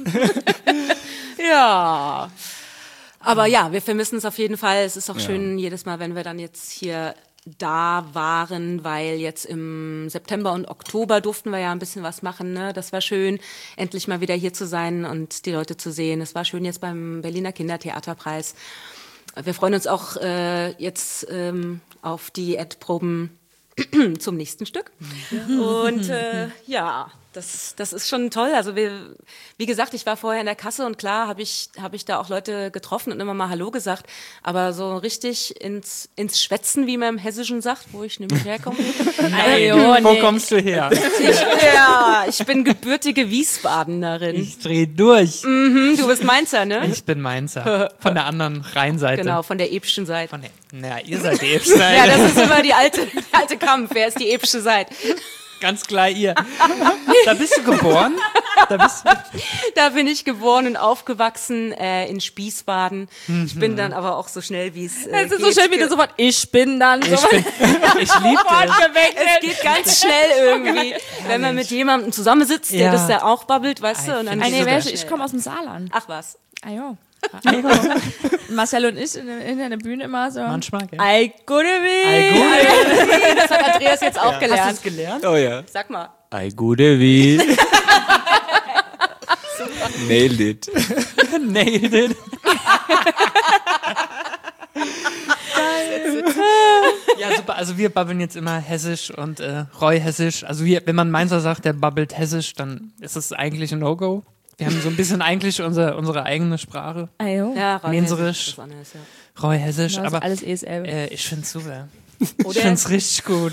Ja. Aber ja, wir vermissen es auf jeden Fall. Es ist auch schön jedes Mal, wenn wir dann jetzt hier da waren, weil jetzt im September und Oktober durften wir ja ein bisschen was machen. Ne? Das war schön, endlich mal wieder hier zu sein und die Leute zu sehen. Es war schön jetzt beim Berliner Kindertheaterpreis. Wir freuen uns auch jetzt auf die Ad-Proben zum nächsten Stück. Und ja, das ist schon toll. Also wie gesagt, ich war vorher in der Kasse und klar habe ich da auch Leute getroffen und immer mal Hallo gesagt. Aber so richtig ins Schwätzen, wie man im Hessischen sagt, wo ich nämlich herkomme. Wo kommst du her? Ich bin gebürtige Wiesbadenerin. Ich dreh durch. Du bist Mainzer, ne? Ich bin Mainzer. Von der anderen Rheinseite. Genau, von der Ebschen Seite. Ihr seid die Ebstein. Ja, das ist immer der alte Kampf. Wer ist die Ebsche Seite? Ganz klar ihr. Da bist du geboren? Da bin ich geboren und aufgewachsen in Spießbaden. Ich bin dann aber auch so schnell, wie es Es ist so schön, wie du sofort, ich bin dann so. Ich liebe das. Es geht ganz schnell irgendwie, wenn man mit jemandem zusammensitzt, der das da auch babbelt, weißt du? Und dann Ich komme aus dem Saarland. Ach was. Ah ja. Marcel und ich in der Bühne immer so. Manchmal, gell? Ei, gute Wie. Das hat Andreas jetzt auch gelernt. Hast du es gelernt? Oh ja. Sag mal. Ei, gute wie. Nailed it. Nailed it. Ja, super. Also wir babbeln jetzt immer Hessisch und Roy-Hessisch. Also wenn man Mainzer sagt, der babbelt Hessisch, dann ist es eigentlich ein No-Go. Wir haben so ein bisschen eigentlich unsere eigene Sprache. Ah, jo. Ja, Menserisch, Roy-Hessisch, Das ist aber alles ESL. ich find's super. Oder? Ich find's richtig gut.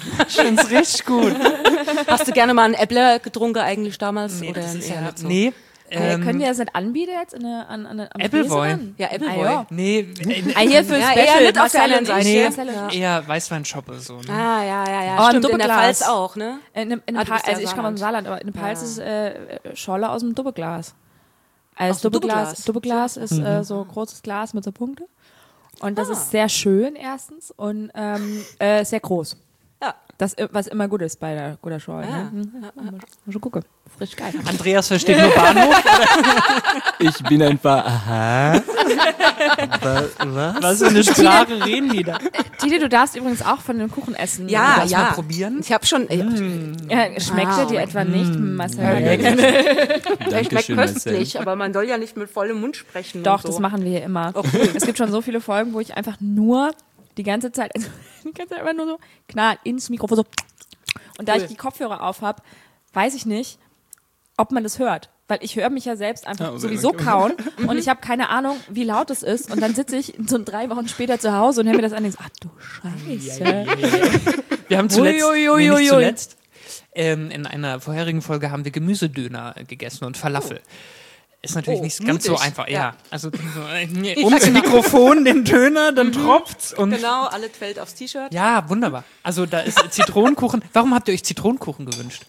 Hast du gerne mal einen Äppler getrunken eigentlich damals? Oder das ist eher ja nicht so? nee. Könnt ihr das nicht anbieten jetzt am Appleboy. Tresen? Ja, Appleboy. Ah, ja. Nee, Hier für Ja, Special. eher nicht auf der Marcel anderen und Seite. ich. nee, Marcel und ich. eher Weißweinschoppe so. Ne? Ja. Oh, im Stimmt, in der Doppelglas. Pfalz auch, ne? In du bist ja also ich komme aus dem Saarland, aber in der Pfalz ist Scholle aus dem Doppelglas. Also Aus dem Doppelglas ist so großes Glas mit so Punkte. Und das ist sehr schön erstens und sehr groß. Ja. Das, was immer gut ist bei der guter Show. Ne? Mal schon gucken. Frisch geil. Andreas versteht nur Bahnhof. Ich bin einfach, aha. Was für eine Sprache reden die da? Titi, du darfst übrigens auch von dem Kuchen essen. Ja, Lass mal probieren. Ich habe schon. Ja, schmeckt dir etwa nicht, Marcel? Der schmeckt Dankeschön, köstlich, aber man soll ja nicht mit vollem Mund sprechen. Doch, und so. das machen wir hier immer. Es gibt schon so viele Folgen, wo ich einfach nur die ganze Zeit einfach nur so knall ins Mikrofon so. Und da ich die Kopfhörer auf habe, weiß ich nicht, ob man das hört. Weil ich höre mich ja selbst einfach sowieso kauen und ich habe keine Ahnung, wie laut es ist. Und dann sitze ich so 3 Wochen später zu Hause und höre mir das an und denke, ach du Scheiße. Wir haben zuletzt, Ui. nicht zuletzt in einer vorherigen Folge haben wir Gemüsedöner gegessen und Falafel. Ist natürlich nicht ganz so mutig. einfach. Ja, also so, ums Mikrofon den Döner, dann tropft's und Genau, alles fällt aufs T-Shirt. ja, wunderbar. Also da ist Zitronenkuchen. Warum habt ihr euch Zitronenkuchen gewünscht?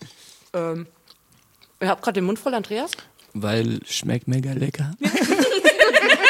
Ich habe gerade den Mund voll, Andreas. Weil schmeckt mega lecker.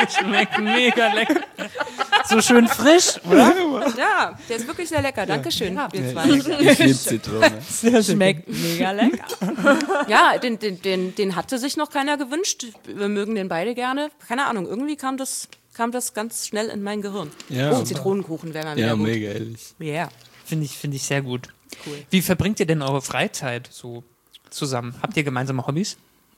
Schmeckt mega lecker. So schön frisch, oder? Ja, der ist wirklich sehr lecker. Dankeschön, wir zwei. Ich liebe Zitrone. Schmeckt mega lecker. Ja, den hatte sich noch keiner gewünscht. Wir mögen den beide gerne. Keine Ahnung, irgendwie kam das ganz schnell in mein Gehirn. Ja. Oh, Zitronenkuchen wäre mal wieder Ja, gut. mega ehrlich. Yeah. Finde ich sehr gut. Cool. Wie verbringt ihr denn eure Freizeit so zusammen? Habt ihr gemeinsame Hobbys?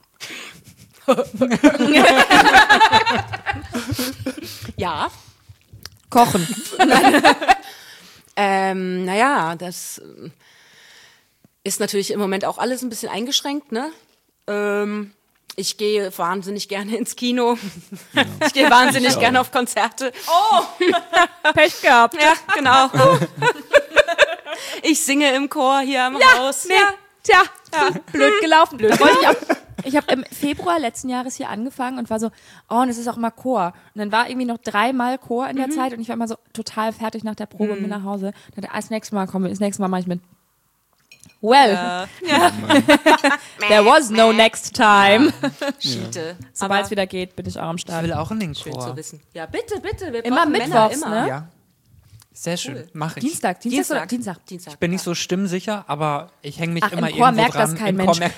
Ja. Kochen. Naja, das ist natürlich im Moment auch alles ein bisschen eingeschränkt, ne? Ich gehe wahnsinnig gerne ins Kino. Ich gehe wahnsinnig gerne auf Konzerte. Pech gehabt. Ja, genau. Ich singe im Chor hier am Haus. Nee. Tja, blöd gelaufen. Ich habe im Februar letzten Jahres hier angefangen und war so, und es ist auch mal Chor. Und dann war irgendwie noch 3-mal Chor in der Zeit und ich war immer so total fertig nach der Probe und bin nach Hause. Dann dachte ich, das nächste Mal mache ich mit. Well, there was no next time. Schiete. Sobald es wieder geht, bin ich auch am Ich Start. will auch in den Schön Chor. zu wissen. Ja, bitte. Wir Immer brauchen Männer, mittwochs, immer. ne? Ja. Sehr schön. Mach ich. Dienstag. Ich bin nicht so stimmsicher, aber ich hänge mich Ach, immer im Chor irgendwo merkt dran. das kein Im Chor Mensch.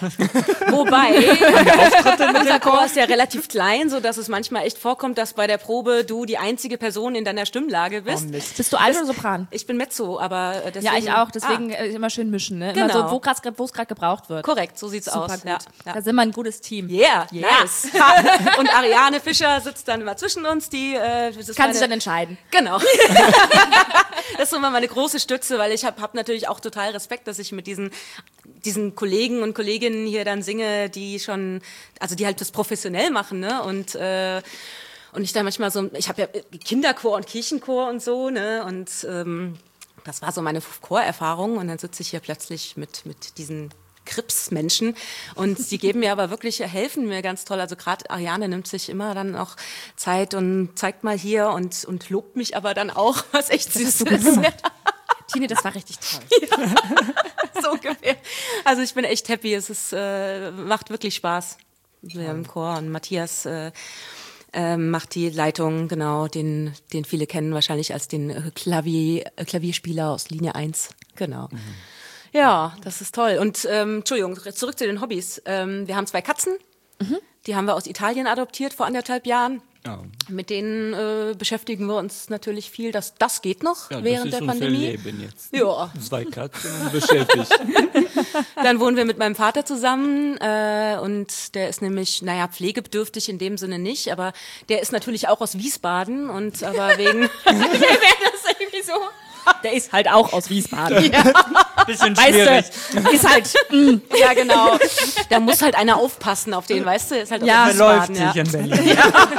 Wobei, unser Chor ist ja relativ klein, so dass es manchmal echt vorkommt, dass bei der Probe du die einzige Person in deiner Stimmlage bist. Bist du Alt oder Sopran? Ich bin Mezzo, aber deswegen... Ja, ich auch. Deswegen immer schön mischen. Ne? Genau. Immer so, wo es gerade gebraucht wird. Korrekt, so sieht's Super aus. gut. Ja. Da sind wir ein gutes Team. Yeah, Yeah. nice. Und Ariane Fischer sitzt dann immer zwischen uns, die... das ist Kann meine- sich dann entscheiden. Genau. Das ist immer meine große Stütze, weil ich hab natürlich auch total Respekt, dass ich mit diesen Kollegen und Kolleginnen hier dann singe, die halt das professionell machen, ne? Und ich da manchmal so, ich habe ja Kinderchor und Kirchenchor und so, ne? Und das war so meine Chorerfahrung und dann sitze ich hier plötzlich mit diesen Krebsmenschen und sie geben mir aber wirklich, helfen mir ganz toll. Also gerade Ariane nimmt sich immer dann auch Zeit und zeigt mal hier und lobt mich aber dann auch, was echt süß ist. Tine, das war richtig toll. So ungefähr. Also ich bin echt happy. Es ist, macht wirklich Spaß. Wir im Chor und Matthias macht die Leitung, genau, den viele kennen wahrscheinlich als den Klavierspieler aus Linie 1. Genau. Ja, das ist toll. Und Entschuldigung, zurück zu den Hobbys. Wir haben 2 Katzen. Die haben wir aus Italien adoptiert vor 1,5 Jahren. Ja. Mit denen beschäftigen wir uns natürlich viel. Das geht noch Ja, während das ist der unser Pandemie. Leben jetzt. Ja. 2 Katzen und beschäftigt. Dann wohnen wir mit meinem Vater zusammen und der ist nämlich, pflegebedürftig in dem Sinne nicht, aber der ist natürlich auch aus Wiesbaden und aber wegen... das irgendwie so... Der ist halt auch aus Wiesbaden. Bisschen schwierig. Ist halt. Ja, genau. Da muss halt einer aufpassen auf den, weißt du? Ist halt Ja, aus Verläuft Wiesbaden, sich in Berlin.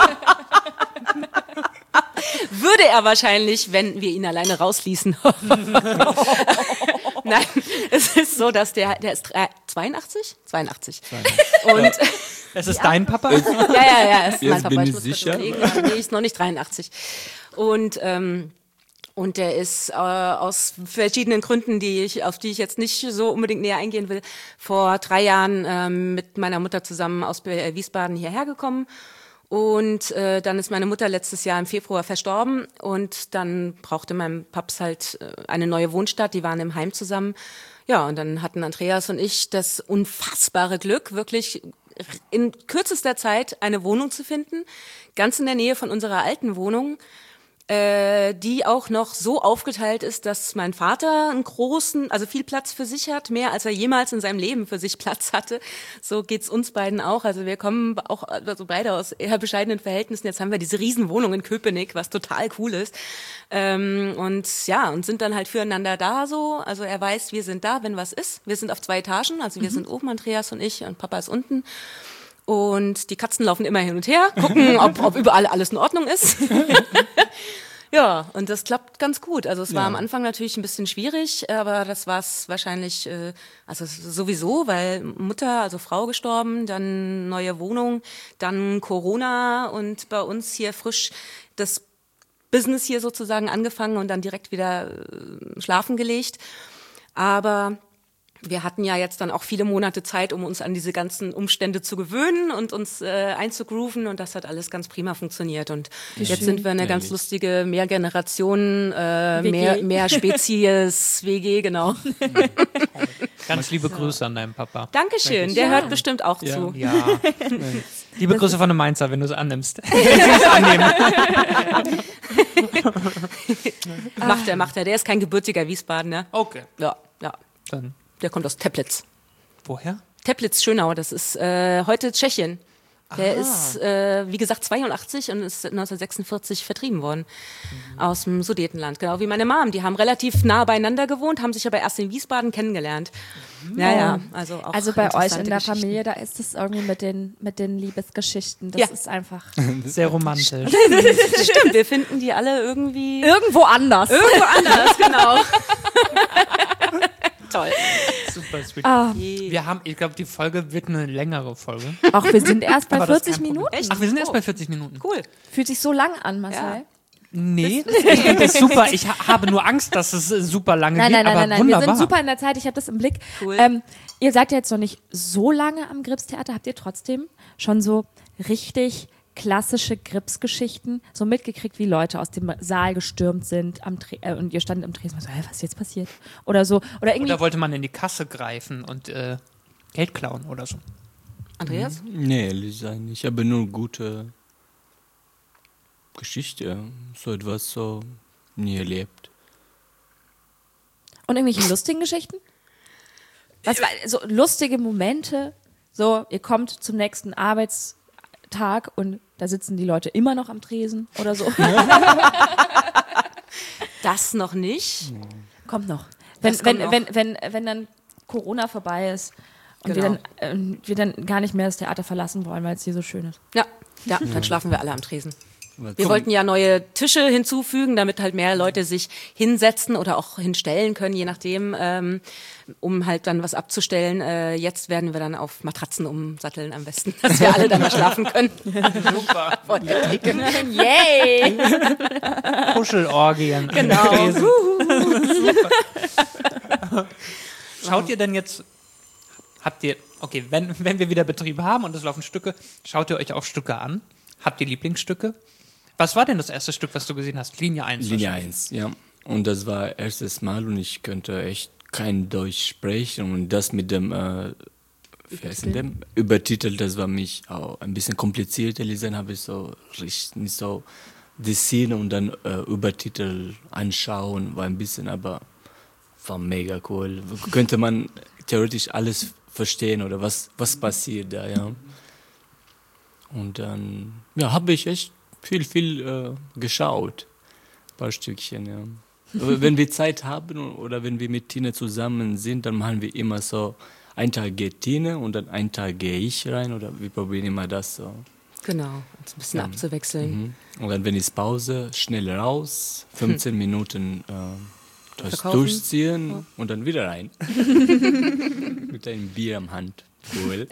Würde er wahrscheinlich, wenn wir ihn alleine rausließen. Nein, es ist so, dass der ist 82? 82. Und Es ist dein Papa? ja, ist Jetzt mein Papa. bin ich muss kurz sicher. überlegen. Nee, ist noch nicht 83. Und der ist aus verschiedenen Gründen, auf die ich jetzt nicht so unbedingt näher eingehen will, vor 3 Jahren mit meiner Mutter zusammen aus Wiesbaden hierher gekommen. Und dann ist meine Mutter letztes Jahr im Februar verstorben und dann brauchte mein Paps halt eine neue Wohnstatt. Die waren im Heim zusammen. Ja, und dann hatten Andreas und ich das unfassbare Glück, wirklich in kürzester Zeit eine Wohnung zu finden, ganz in der Nähe von unserer alten Wohnung, die auch noch so aufgeteilt ist, dass mein Vater viel Platz für sich hat, mehr als er jemals in seinem Leben für sich Platz hatte. So geht's uns beiden auch. Also wir kommen auch also beide aus eher bescheidenen Verhältnissen. Jetzt haben wir diese Riesenwohnung in Köpenick, was total cool ist. Und sind dann halt füreinander da so. Also er weiß, wir sind da, wenn was ist. Wir sind auf 2 Etagen, also wir sind oben, Andreas und ich, und Papa ist unten. Und die Katzen laufen immer hin und her, gucken, ob überall alles in Ordnung ist. Ja, und das klappt ganz gut. Also es war am Anfang natürlich ein bisschen schwierig, aber das war es wahrscheinlich, sowieso, weil Mutter, also Frau gestorben, dann neue Wohnung, dann Corona und bei uns hier frisch das Business hier sozusagen angefangen und dann direkt wieder schlafen gelegt. Aber wir hatten ja jetzt dann auch viele Monate Zeit, um uns an diese ganzen Umstände zu gewöhnen und uns einzugrooven und das hat alles ganz prima funktioniert und jetzt sind wir eine ganz lustige Mehrgenerationen, mehr Spezies WG, genau. Ganz liebe Grüße an deinen Papa. Dankeschön, der hört bestimmt auch zu. Ja. Liebe Grüße von einem Mainzer, wenn du es annimmst. Annehmen. Macht er, der ist kein gebürtiger Wiesbadener. Okay. Ja. Dann. Der kommt aus Teplitz. Woher? Teplitz, Schönau, das ist heute Tschechien. Der ist, wie gesagt, 82 und ist 1946 vertrieben worden aus dem Sudetenland. Genau wie meine Mom. Die haben relativ nah beieinander gewohnt, haben sich aber erst in Wiesbaden kennengelernt. Ja, also auch Also bei euch in der Geschichten. Familie, da ist es irgendwie mit den Liebesgeschichten. Das ist einfach Sehr romantisch. Stimmt, wir finden die alle irgendwie irgendwo anders. genau. Toll. Super sweet. Je. Wir haben, ich glaube, die Folge wird eine längere Folge. Auch wir sind erst bei Aber das ist 40 kein Problem. Minuten. Echt? Ach, wir sind erst bei 40 Minuten. Cool. Fühlt sich so lang an, Marcel. Nee, ich finde das super. Ich habe nur Angst, dass es super lange Nein, geht, nein, aber wir wunderbar. sind super in der Zeit, ich habe das im Blick. Cool. Ihr seid ja jetzt noch nicht so lange am Gripstheater, habt ihr trotzdem schon so richtig klassische Gripsgeschichten so mitgekriegt, wie Leute aus dem Saal gestürmt sind und ihr standet im Tresen und so, was ist jetzt passiert? Oder so. Oder irgendwie. Oder wollte man in die Kasse greifen und Geld klauen oder so? Andreas? Nee, ehrlich sein. Ich habe nur gute Geschichte. So etwas so nie erlebt. Und irgendwelche lustigen Geschichten? Was war so lustige Momente? So, ihr kommt zum nächsten Arbeitstag und da sitzen die Leute immer noch am Tresen oder so. Das noch nicht. Kommt noch. Das kommt noch. Wenn dann Corona vorbei ist und Genau. wir dann gar nicht mehr das Theater verlassen wollen, weil es hier so schön ist. Ja, dann schlafen wir alle am Tresen. Aber Wir komm, wollten ja neue Tische hinzufügen, damit halt mehr Leute sich hinsetzen oder auch hinstellen können, je nachdem, um halt dann was abzustellen. Jetzt werden wir dann auf Matratzen umsatteln am besten, dass wir alle dann mal schlafen können. Super. Von der Decke. Yay! Kuschelorgien. Genau. Schaut ihr denn jetzt, okay, wenn wir wieder Betriebe haben und es laufen Stücke, schaut ihr euch auch Stücke an? Habt ihr Lieblingsstücke? Was war denn das erste Stück, was du gesehen hast? Linie 1. Linie wahrscheinlich. 1, ja. Und das war erstes Mal und ich könnte echt kein Deutsch sprechen und das mit dem, wie heißt denn, Übertitel, das war mich auch ein bisschen kompliziert. Lesen habe ich so richtig nicht so die Szene und dann Übertitel anschauen, war ein bisschen, aber war mega cool. Könnte man theoretisch alles verstehen oder was passiert da, ja. Und dann, ja, habe ich echt viel geschaut. Ein paar Stückchen, ja. Aber wenn wir Zeit haben oder wenn wir mit Tine zusammen sind, dann machen wir immer so, ein Tag geht Tine und dann ein Tag gehe ich rein oder wir probieren immer das so. Genau, uns ein bisschen abzuwechseln. Und dann, wenn ist Pause, schnell raus, 15 Minuten das Verkaufen. durchziehen und dann wieder rein. Mit einem Bier am Hand. Cool.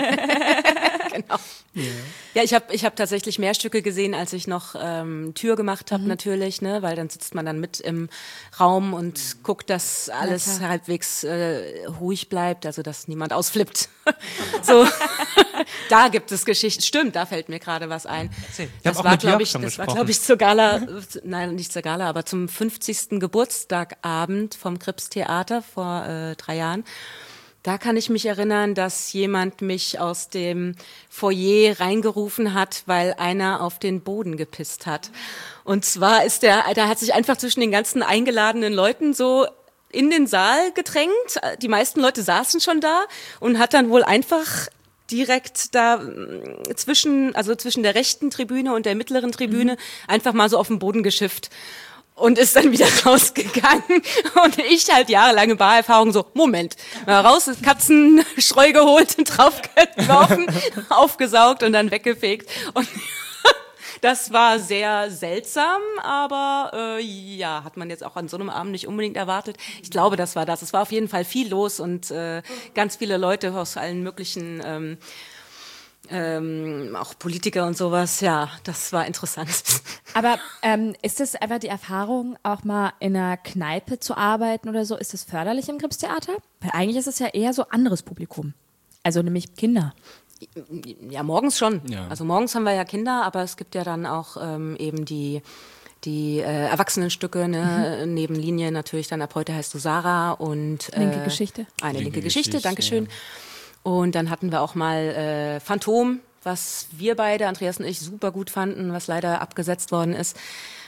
Genau. Ja, ich hab tatsächlich mehr Stücke gesehen, als ich noch Tür gemacht habe, natürlich, ne? Weil dann sitzt man dann mit im Raum und guckt, dass alles halbwegs ruhig bleibt, also dass niemand ausflippt. So, da gibt es Geschichten. Stimmt, da fällt mir gerade was ein. Erzähl. Ich Das hab auch war, mit Jörg glaube ich, schon das war, gesprochen. glaube ich, zur Gala, nein, nicht zur Gala, aber zum 50. Geburtstagabend vom Gripstheater vor 3 Jahren. Da kann ich mich erinnern, dass jemand mich aus dem Foyer reingerufen hat, weil einer auf den Boden gepisst hat. Und zwar da hat sich einfach zwischen den ganzen eingeladenen Leuten so in den Saal gedrängt. Die meisten Leute saßen schon da und hat dann wohl einfach direkt da zwischen der rechten Tribüne und der mittleren Tribüne einfach mal so auf den Boden geschifft. Und ist dann wieder rausgegangen. Und ich halt jahrelange Barerfahrung so, Moment, raus, Katzenstreu geholt, draufgeworfen, aufgesaugt und dann weggefegt. Und das war sehr seltsam, aber ja, hat man jetzt auch an so einem Abend nicht unbedingt erwartet. Ich glaube, das war das. Es war auf jeden Fall viel los und ganz viele Leute aus allen möglichen auch Politiker und sowas. Ja, das war interessant. Aber ist es einfach die Erfahrung, auch mal in einer Kneipe zu arbeiten oder so? Ist das förderlich im Gripstheater? Weil eigentlich ist es ja eher so anderes Publikum. Also nämlich Kinder. Ja, morgens schon. Ja. Also morgens haben wir ja Kinder, aber es gibt ja dann auch eben die Erwachsenenstücke, ne? Neben Linie natürlich dann ab heute heißt du Sarah und Linke Geschichte. Eine linke Linke Geschichte, Geschichte, Dankeschön. ja. Und dann hatten wir auch mal Phantom, was wir beide, Andreas und ich, super gut fanden, was leider abgesetzt worden ist.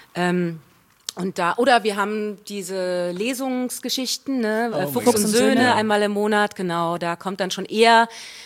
Oder wir haben diese Lesungsgeschichten, ne? Fuchs und Söhne einmal im Monat, genau, da kommt dann schon eher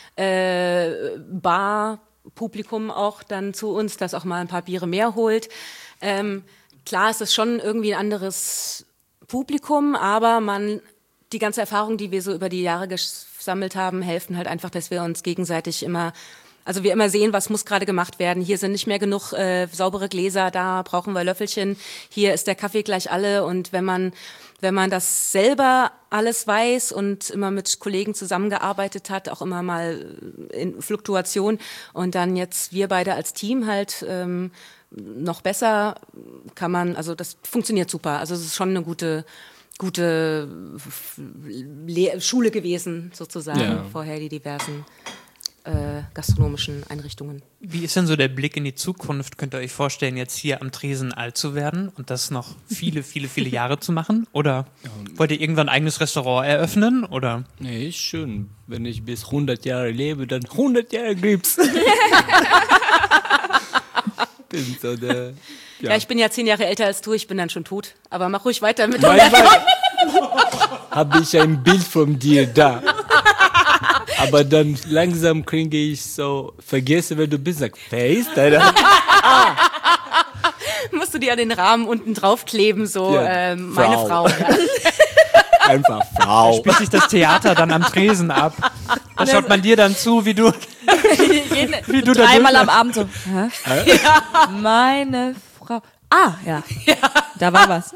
Barpublikum auch dann zu uns, das auch mal ein paar Biere mehr holt. Klar ist es schon irgendwie ein anderes Publikum, aber die ganze Erfahrung, die wir so über die Jahre gesammelt haben, helfen halt einfach, dass wir uns gegenseitig wir immer sehen, was muss gerade gemacht werden. Hier sind nicht mehr genug saubere Gläser, da brauchen wir Löffelchen. Hier ist der Kaffee gleich alle. Und wenn man das selber alles weiß und immer mit Kollegen zusammengearbeitet hat, auch immer mal in Fluktuation und dann jetzt wir beide als Team halt noch besser das funktioniert super. Also es ist schon eine gute Schule gewesen, sozusagen, vorher die diversen gastronomischen Einrichtungen. Wie ist denn so der Blick in die Zukunft? Könnt ihr euch vorstellen, jetzt hier am Tresen alt zu werden und das noch viele, viele, viele Jahre zu machen? Oder wollt ihr irgendwann ein eigenes Restaurant eröffnen? Oder? Nee, ist schön. Wenn ich bis 100 Jahre lebe, dann 100 Jahre Grips. Bin so der... Ja, ich bin ja 10 Jahre älter als du, ich bin dann schon tot. Aber mach ruhig weiter mit Habe ich ein Bild von dir da. Aber dann langsam kriege ich so, vergesse, wer du bist, sag, wer ist der? Musst du dir an den Rahmen unten draufkleben, so, Ja, meine Frau. Ja. Einfach Frau. Spielt sich das Theater dann am Tresen ab? Da schaut man dir dann zu, wie du da Dreimal am Abend so. Hä? Ja. Meine Frau. Ah, ja. Da war was.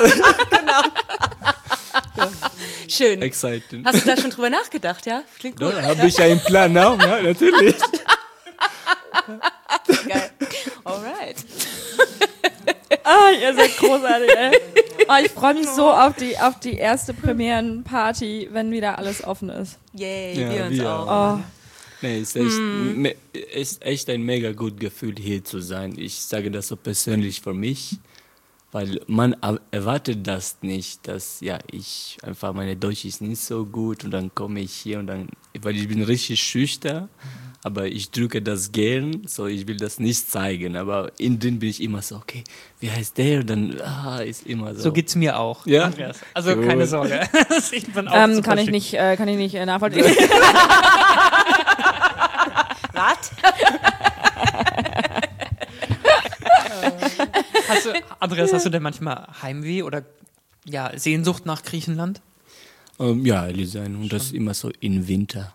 Schön. Exciting. Hast du da schon drüber nachgedacht, ja? Klingt gut. Da habe ich einen Plan auch, ja, natürlich. Geil. Alright. Ah, ihr seid großartig, ey. Oh, ich freue mich so auf die erste Premierenparty, wenn wieder alles offen ist. Yay, Ja, wir uns wir auch. Oh. Nee, es ist echt ein mega gut Gefühl, hier zu sein. Ich sage das so persönlich für mich, weil man erwartet das nicht, dass ich einfach, meine Deutsch ist nicht so gut und dann komme ich hier und dann, weil ich bin richtig schüchtern, aber ich drücke das gern, so ich will das nicht zeigen, aber innen drin bin ich immer so, okay, wie heißt der? Und dann ist immer so. So geht's mir auch, Ja? Andreas. Also Cool. keine Sorge. Ich bin auch Kann ich nicht nachvollziehen. Was? Andreas, hast du denn manchmal Heimweh oder Sehnsucht nach Griechenland? Ja, ehrlich sein, und das immer so im Winter.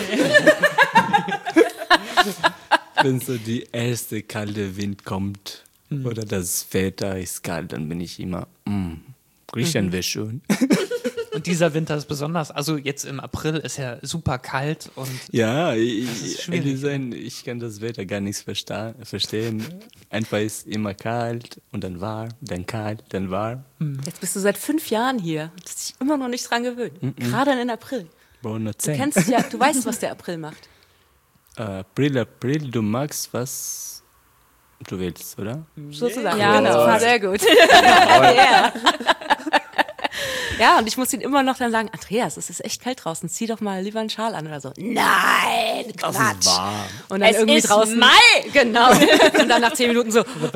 Wenn so die erste kalte Wind kommt oder das Wetter ist kalt, dann bin ich immer, Griechenland wäre schön. Und dieser Winter ist besonders. Also jetzt im April ist ja super kalt und Ja, ist schwierig. ehrlich sein, ich kann das Wetter gar nicht verstehen. Einfach ist immer kalt und dann warm, dann kalt, dann warm. Jetzt bist du seit 5 Jahren hier. Du hast dich immer noch nicht dran gewöhnt. Gerade in April. Bonne Du Zeit. du weißt, was der April macht. April, du magst, was du willst, oder? Sozusagen. Ja, genau. fast. Sehr gut. Ja. Ja, und ich muss ihn immer noch dann sagen, Andreas, es ist echt kalt draußen, zieh doch mal lieber einen Schal an oder so. Nein, Das Quatsch. ist warm. Und dann Es irgendwie ist draußen. Mai! Genau. Und dann nach 10 Minuten so.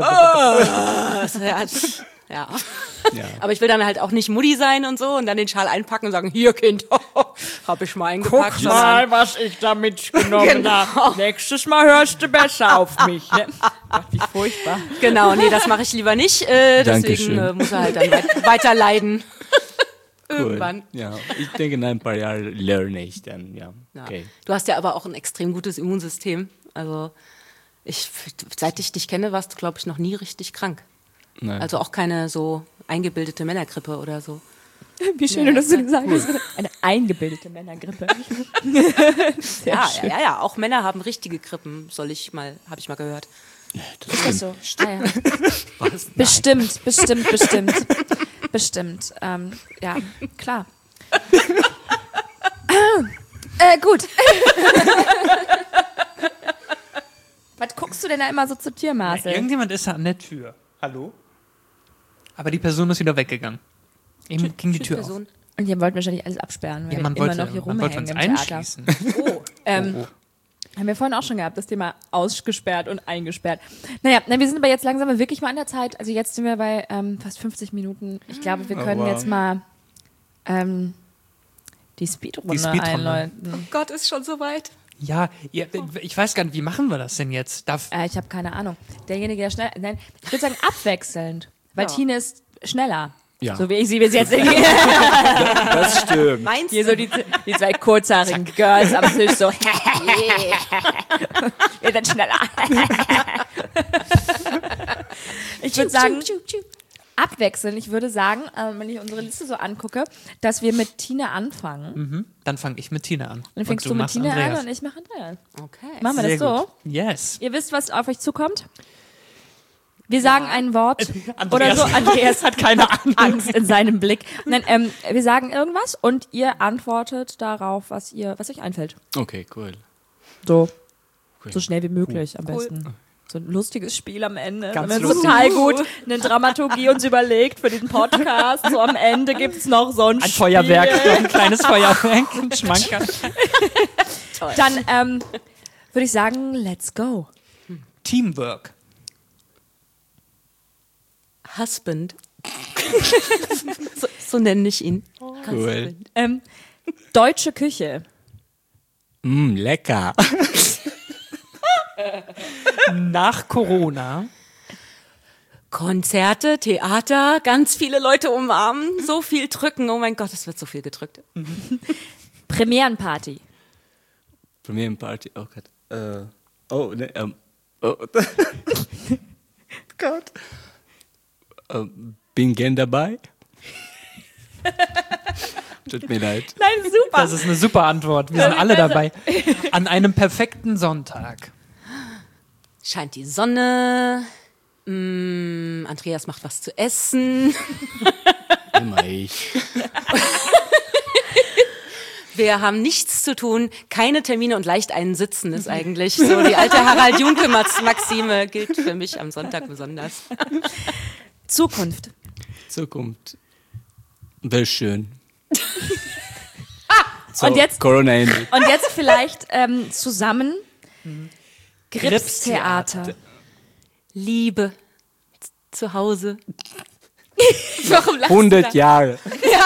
Ja. Ja. Aber ich will dann halt auch nicht Mutti sein und so und dann den Schal einpacken und sagen, hier Kind, hab ich mal eingepackt. sondern- was ich da mitgenommen Genau. habe. Nächstes Mal hörst du besser auf mich. Ne? Ach, wie furchtbar. Genau, nee, das mache ich lieber nicht. Deswegen Dankeschön. muss er halt dann weiter leiden. Cool. Irgendwann. Ja, ich denke, in ein paar Jahren lerne ich dann, ja. Ja. Okay. Du hast ja aber auch ein extrem gutes Immunsystem. Also seit ich dich kenne, warst du, glaube ich, noch nie richtig krank. Nein. Also auch keine so eingebildete Männergrippe oder so. Wie schön, dass du gesagt hast. Eine eingebildete Männergrippe. Ja, auch Männer haben richtige Grippen, habe ich mal gehört. Ist das so? Was? Bestimmt. Ja, klar. Gut. Was guckst du denn da immer so zur Tür, Marcel? Irgendjemand ist da an der Tür. Hallo? Aber die Person ist wieder weggegangen. Eben ging die Tür auf. Und ihr wollt wahrscheinlich alles absperren, weil Ja, wir immer noch hier rumhängen uns im Theater. einschließen. Haben wir vorhin auch schon gehabt, das Thema ausgesperrt und eingesperrt. Naja, wir sind aber jetzt langsam wirklich mal an der Zeit. Also jetzt sind wir bei fast 50 Minuten. Ich glaube, wir können jetzt mal die Speedrunde einläuten. Oh Gott, ist schon soweit. Ja, ich weiß gar nicht, wie machen wir das denn jetzt? Ich habe keine Ahnung. Derjenige, der schnell... Nein, ich würde sagen abwechselnd. Weil Tine ist schneller. Ja. So wie ich sie bis jetzt... Das stimmt. Meinst Hier du? so die zwei kurzhaarigen Girls am Tisch so... Wir sind schneller. Ich würde sagen... Abwechseln. Ich würde sagen, wenn ich unsere Liste so angucke, dass wir mit Tine anfangen. Dann fange ich mit Tina an. Dann fängst du mit machst Tine Andreas. an und ich mache Andreas. Okay. Machen wir das Sehr so? gut. Yes. Ihr wisst, was auf euch zukommt? Wir sagen ein Wort oder Andreas so. Andreas hat keine Ahnung. Angst in seinem Blick. Nein, wir sagen irgendwas und ihr antwortet darauf, was euch einfällt. Okay, cool. So schnell wie möglich am besten. So ein lustiges Spiel am Ende. Ganz Wir haben lustig. total gut eine Dramaturgie uns überlegt für diesen Podcast. So am Ende gibt's noch so ein Spiel. Feuerwerk, noch ein kleines Feuerwerk, ein Schmankerl. Dann würde ich sagen, let's go. Teamwork. Husband. so nenne ich ihn. Cool. Deutsche Küche. Lecker. Nach Corona. Konzerte, Theater, ganz viele Leute umarmen, so viel drücken. Oh mein Gott, es wird so viel gedrückt. Premierenparty. Premierenparty, oh Gott. Gott. Bin gern dabei. Tut mir leid. Nein, super. Das ist eine super Antwort. Wir sind alle dabei. An einem perfekten Sonntag. Scheint die Sonne. Andreas macht was zu essen. Immer ich. Wir haben nichts zu tun, keine Termine und leicht einen sitzen ist eigentlich so. Die alte Harald-Junke-Maxime gilt für mich am Sonntag besonders. Zukunft. Zukunft. Wäre schön. So, Und jetzt- Corona Ende. Und jetzt vielleicht zusammen Gripstheater. Liebe zu Hause. Warum lachst 100 Jahre.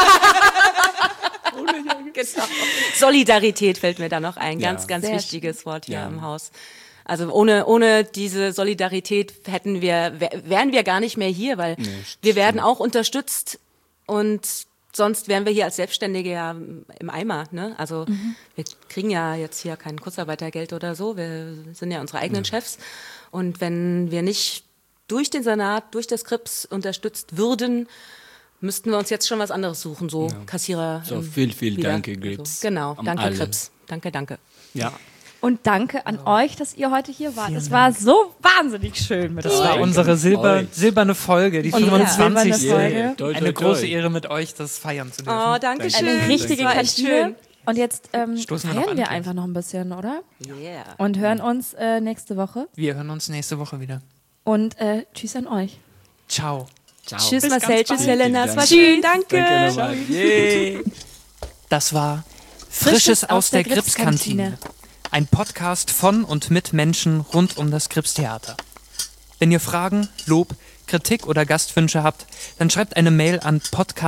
Genau. Solidarität fällt mir da noch ein. Ja. Ganz Sehr wichtiges Wort hier Ja. im Haus. Also ohne diese Solidarität wären wir gar nicht mehr hier, weil wir werden auch unterstützt und sonst wären wir hier als Selbstständige ja im Eimer. Ne? Also wir kriegen ja jetzt hier kein Kurzarbeitergeld oder so. Wir sind ja unsere eigenen Chefs. Und wenn wir nicht durch den Senat, durch das Krips unterstützt würden, müssten wir uns jetzt schon was anderes suchen, so Kassierer. So, viel wieder. Danke, Grips. So. Genau, An danke alle. Krips. Danke. Ja. Und danke an euch, dass ihr heute hier wart. Es war so wahnsinnig schön mit Das euch. war unsere silberne Folge, die Und 25. silberne Folge. Toi, toi, Eine toi. große Ehre, mit euch das feiern zu dürfen. Oh, danke schön. Eine richtige Das war echt Kantine. Und jetzt Stoßen wir noch feiern an, wir Tim. einfach noch ein bisschen, oder? Yeah. Und hören uns nächste Woche. Wir hören uns nächste Woche wieder. Und tschüss an euch. Ciao. Ciao. Tschüss Bis Marcel, ganz tschüss bald. Helena, es war Danke. schön, danke. Danke nochmal. Yay. Das war Frisches aus der Gripskantine. Ein Podcast von und mit Menschen rund um das Gripstheater. Wenn ihr Fragen, Lob, Kritik oder Gastwünsche habt, dann schreibt eine Mail an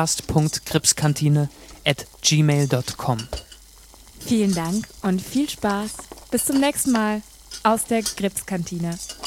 podcast.gripskantine@gmail.com. Vielen Dank und viel Spaß. Bis zum nächsten Mal aus der Gripskantine.